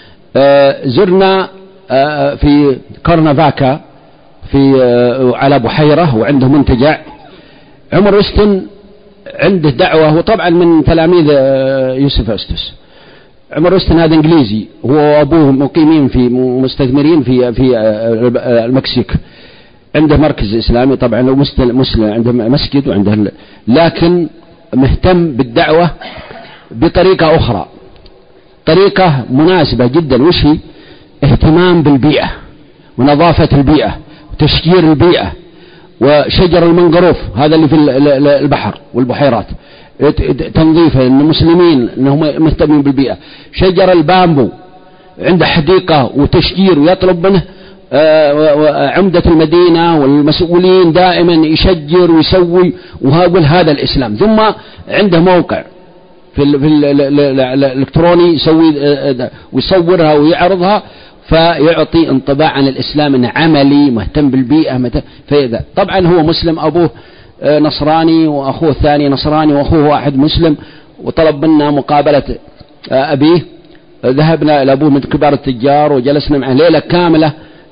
زرنا في كورنافاكا في على بحيرة وعنده منتجع. عمر وستن عنده دعوة، وطبعا من تلاميذ يوسف أستس. عمر وستن هذا إنجليزي، هو وأبوه مقيمين في مستثمرين في في المكسيك. عنده مركز إسلامي طبعا، مسلم، عنده مسجد وعنده، لكن مهتم بالدعوة بطريقة أخرى، طريقة مناسبة جدا. وش هي؟ اهتمام بالبيئة ونظافة البيئة وتشجير البيئة وشجر المنقروف، هذا اللي في البحر والبحيرات، تنظيفه. المسلمين انهم مهتمين بالبيئة. شجر البامبو عنده حديقة وتشجير، ويطلب منه عمدة المدينة والمسؤولين دائما يشجر ويسوي، وهذا الإسلام. ثم عنده موقع في الإلكتروني يسوي ويصورها ويعرضها، فيعطي انطباع عن الإسلام أنه عملي مهتم بالبيئة. فإذا طبعا هو مسلم، أبوه نصراني وأخوه الثاني نصراني وأخوه واحد مسلم، وطلب منا مقابلة أبيه. ذهبنا لأبوه من كبار التجار وجلسنا معه ليلة كاملة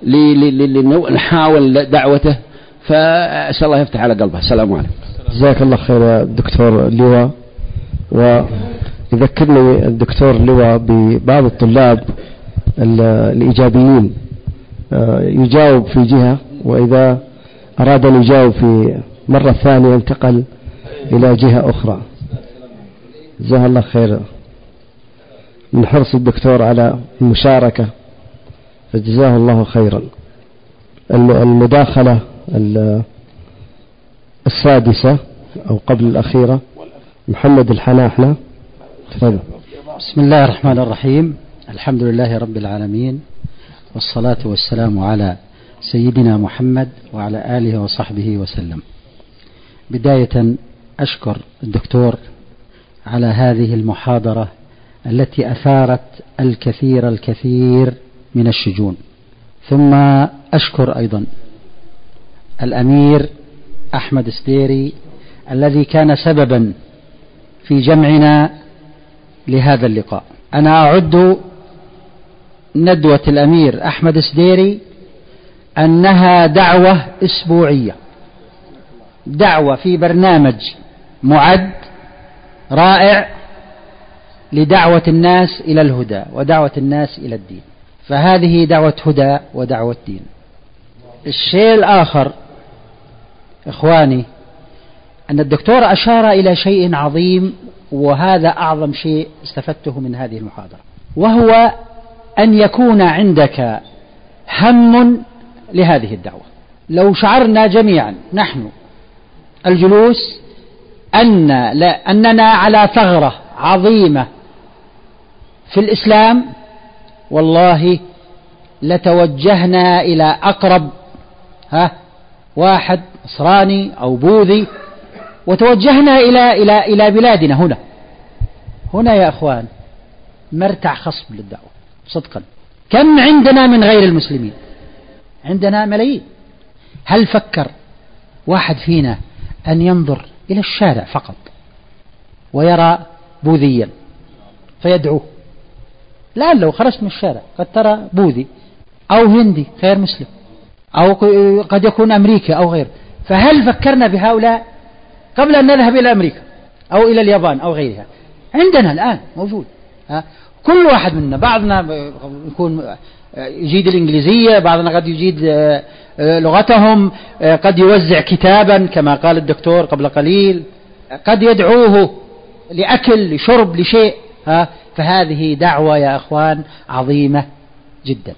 لنحاول دعوته، فأسأل الله يفتح على قلبه. السلام عليكم. جزاك الله خير يا دكتور لواء. ويذكرني الدكتور لواء ببعض الطلاب الإيجابيين، يجاوب في جهة، وإذا أراد أن يجاوب في مرة ثانية انتقل إلى جهة أخرى. جزاه الله خير من حرص الدكتور على المشاركة، فجزاه الله خيرا. المداخلة السادسة أو قبل الأخيرة، محمد الحناحلة. تفضل. بسم الله الرحمن الرحيم. الحمد لله رب العالمين، والصلاة والسلام على سيدنا محمد وعلى آله وصحبه وسلم. بداية أشكر الدكتور على هذه المحاضرة التي أثارت الكثير الكثير من الشجون. ثم أشكر أيضا الأمير أحمد سديري الذي كان سببا في جمعنا لهذا اللقاء. أنا أعد ندوة الأمير أحمد سديري أنها دعوة أسبوعية، دعوة في برنامج معد رائع لدعوة الناس إلى الهدى ودعوة الناس إلى الدين، فهذه دعوة هدى ودعوة دين. الشيء الآخر إخواني، أن الدكتور أشار إلى شيء عظيم، وهذا أعظم شيء استفدته من هذه المحاضرة، وهو أن يكون عندك هم لهذه الدعوة. لو شعرنا جميعا نحن الجلوس أن لا أننا على ثغرة عظيمة في الإسلام، والله لتوجهنا إلى أقرب ها واحد نصراني أو بوذي، وتوجهنا إلى إلى إلى بلادنا هنا هنا يا أخوان مرتع خصب للدعوة صدقا. كم عندنا من غير المسلمين؟ عندنا ملايين. هل فكر واحد فينا أن ينظر إلى الشارع فقط ويرى بوذيا فيدعوه؟ لا، لو خرجت من الشارع قد ترى بوذي أو هندي غير مسلم، أو قد يكون أمريكي أو غير. فهل فكرنا بهؤلاء؟ قبل أن نذهب إلى أمريكا أو إلى اليابان أو غيرها. عندنا الآن موجود. ها؟ كل واحد منا، بعضنا يكون يجيد الإنجليزية، بعضنا قد يجيد لغتهم، قد يوزع كتابا كما قال الدكتور قبل قليل، قد يدعوه لأكل لشرب لشيء. ها؟ فهذه دعوة يا أخوان عظيمة جدا.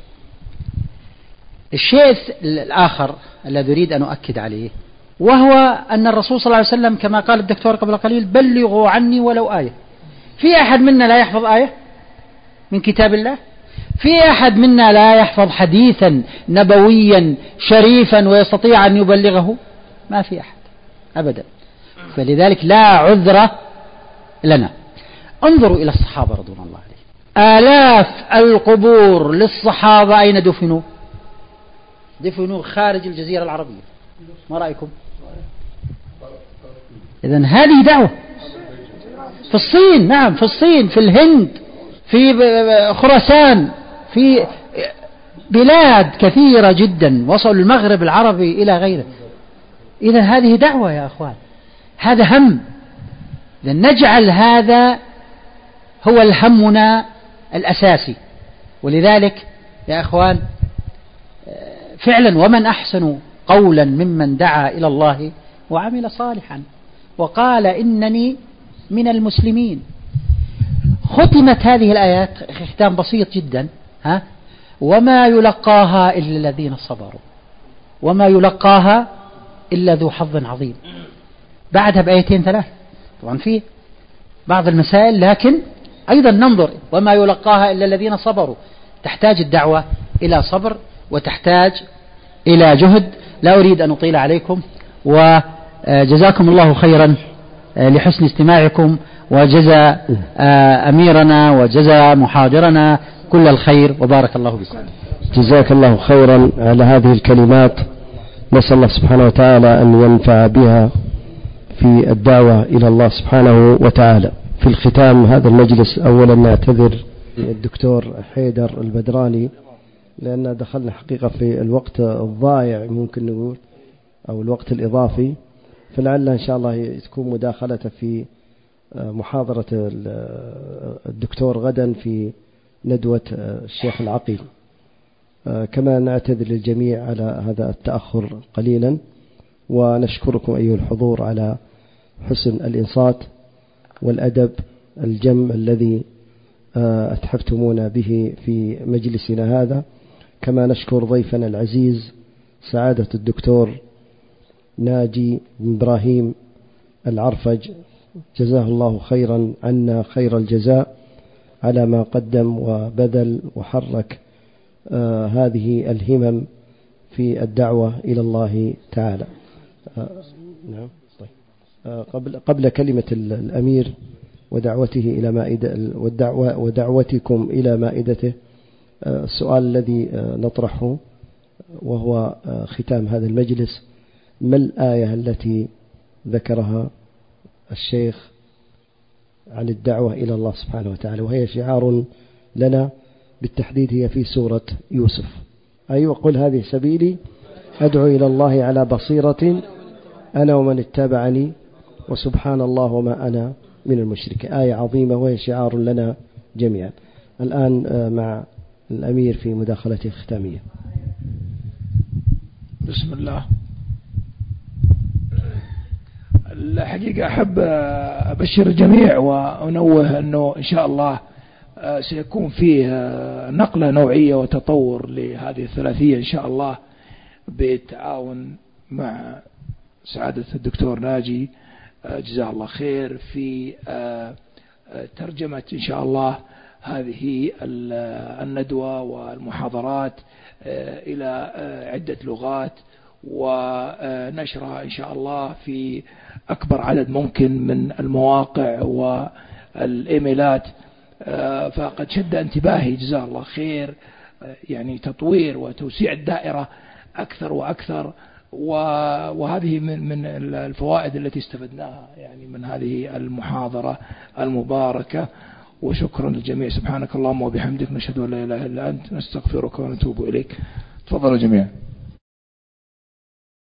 الشيء الآخر الذي أريد أن أؤكد عليه وهو أن الرسول صلى الله عليه وسلم كما قال الدكتور قبل قليل بلغوا عني ولو آية. في أحد منا لا يحفظ آية من كتاب الله؟ في أحد منا لا يحفظ حديثا نبويا شريفا ويستطيع أن يبلغه؟ ما في أحد أبدا. فلذلك لا عذر لنا. انظروا إلى الصحابة رضوان الله عليهم، آلاف القبور للصحابة أين دفنوا؟ دفنوا خارج الجزيرة العربية. ما رأيكم؟ إذن هذه دعوة في الصين، نعم في الصين، في الهند، في خراسان، في بلاد كثيرة جدا، وصلوا المغرب العربي إلى غيره. إذن هذه دعوة يا أخوان، هذا هم. إذن نجعل هذا هو الهمنا الأساسي. ولذلك يا أخوان فعلا ومن أحسن قولا ممن دعا إلى الله وعمل صالحا وقال إنني من المسلمين. ختمت هذه الآيات ختام بسيط جدا، ها؟ وما يلقاها إلا الذين صبروا وما يلقاها إلا ذو حظ عظيم. بعدها بآيتين ثلاث طبعا في بعض المسائل، لكن أيضا ننظر وما يلقاها إلا الذين صبروا. تحتاج الدعوة إلى صبر وتحتاج إلى جهد. لا أريد أن أطيل عليكم، وجزاكم الله خيرا لحسن استماعكم، وجزى أميرنا وجزى محاضرنا كل الخير، وبارك الله بكم. جزاك الله خيرا على هذه الكلمات. نسأل الله سبحانه وتعالى أن ينفع بها في الدعوة إلى الله سبحانه وتعالى. في الختام هذا المجلس أولا نعتذر الدكتور حيدر البدراني، لأن دخلنا حقيقة في الوقت الضائع ممكن نقول، أو الوقت الإضافي، فلعل إن شاء الله تكون مداخلة في محاضرة الدكتور غدا في ندوة الشيخ العقيل. كما نعتذر للجميع على هذا التأخر قليلا، ونشكركم أيها الحضور على حسن الإنصات والأدب الجم الذي أتحفتمونا به في مجلسنا هذا. كما نشكر ضيفنا العزيز سعادة الدكتور ناجي بن إبراهيم العرفج، جزاه الله خيرا عنا خير الجزاء على ما قدم وبذل وحرك آه هذه الهمم في الدعوة إلى الله تعالى. آه نعم. طيب. آه قبل قبل كلمة الأمير ودعوته إلى مائدة والدعوة ودعوتكم إلى مائدته، آه السؤال الذي آه نطرحه وهو آه ختام هذا المجلس: ما الآية التي ذكرها الشيخ عن الدعوة إلى الله سبحانه وتعالى، وهي شعار لنا بالتحديد، هي في سورة يوسف؟ أيوة، قل هذه سبيلي أدعو إلى الله على بصيرة أنا ومن اتبعني وسبحان الله وما أنا من المشركين. آية عظيمة وهي شعار لنا جميعا. الآن مع الأمير في مداخلته الختامية. بسم الله. الحقيقة أحب أبشر الجميع وأنوه أنه إن شاء الله سيكون فيه نقلة نوعية وتطور لهذه الثلاثية إن شاء الله، بالتعاون مع سعادة الدكتور ناجي جزاه الله خير في ترجمة إن شاء الله هذه الندوة والمحاضرات إلى عدة لغات، ونشرها إن شاء الله في أكبر عدد ممكن من المواقع والإيميلات. فقد شد انتباهي جزاه الله خير يعني تطوير وتوسيع الدائرة أكثر وأكثر، وهذه من من الفوائد التي استفدناها يعني من هذه المحاضرة المباركة. وشكرا للجميع. سبحانك اللهم وبحمدك، نشهد أن لا إله إلا أنت، نستغفرك ونتوب إليك. تفضلوا جميعا.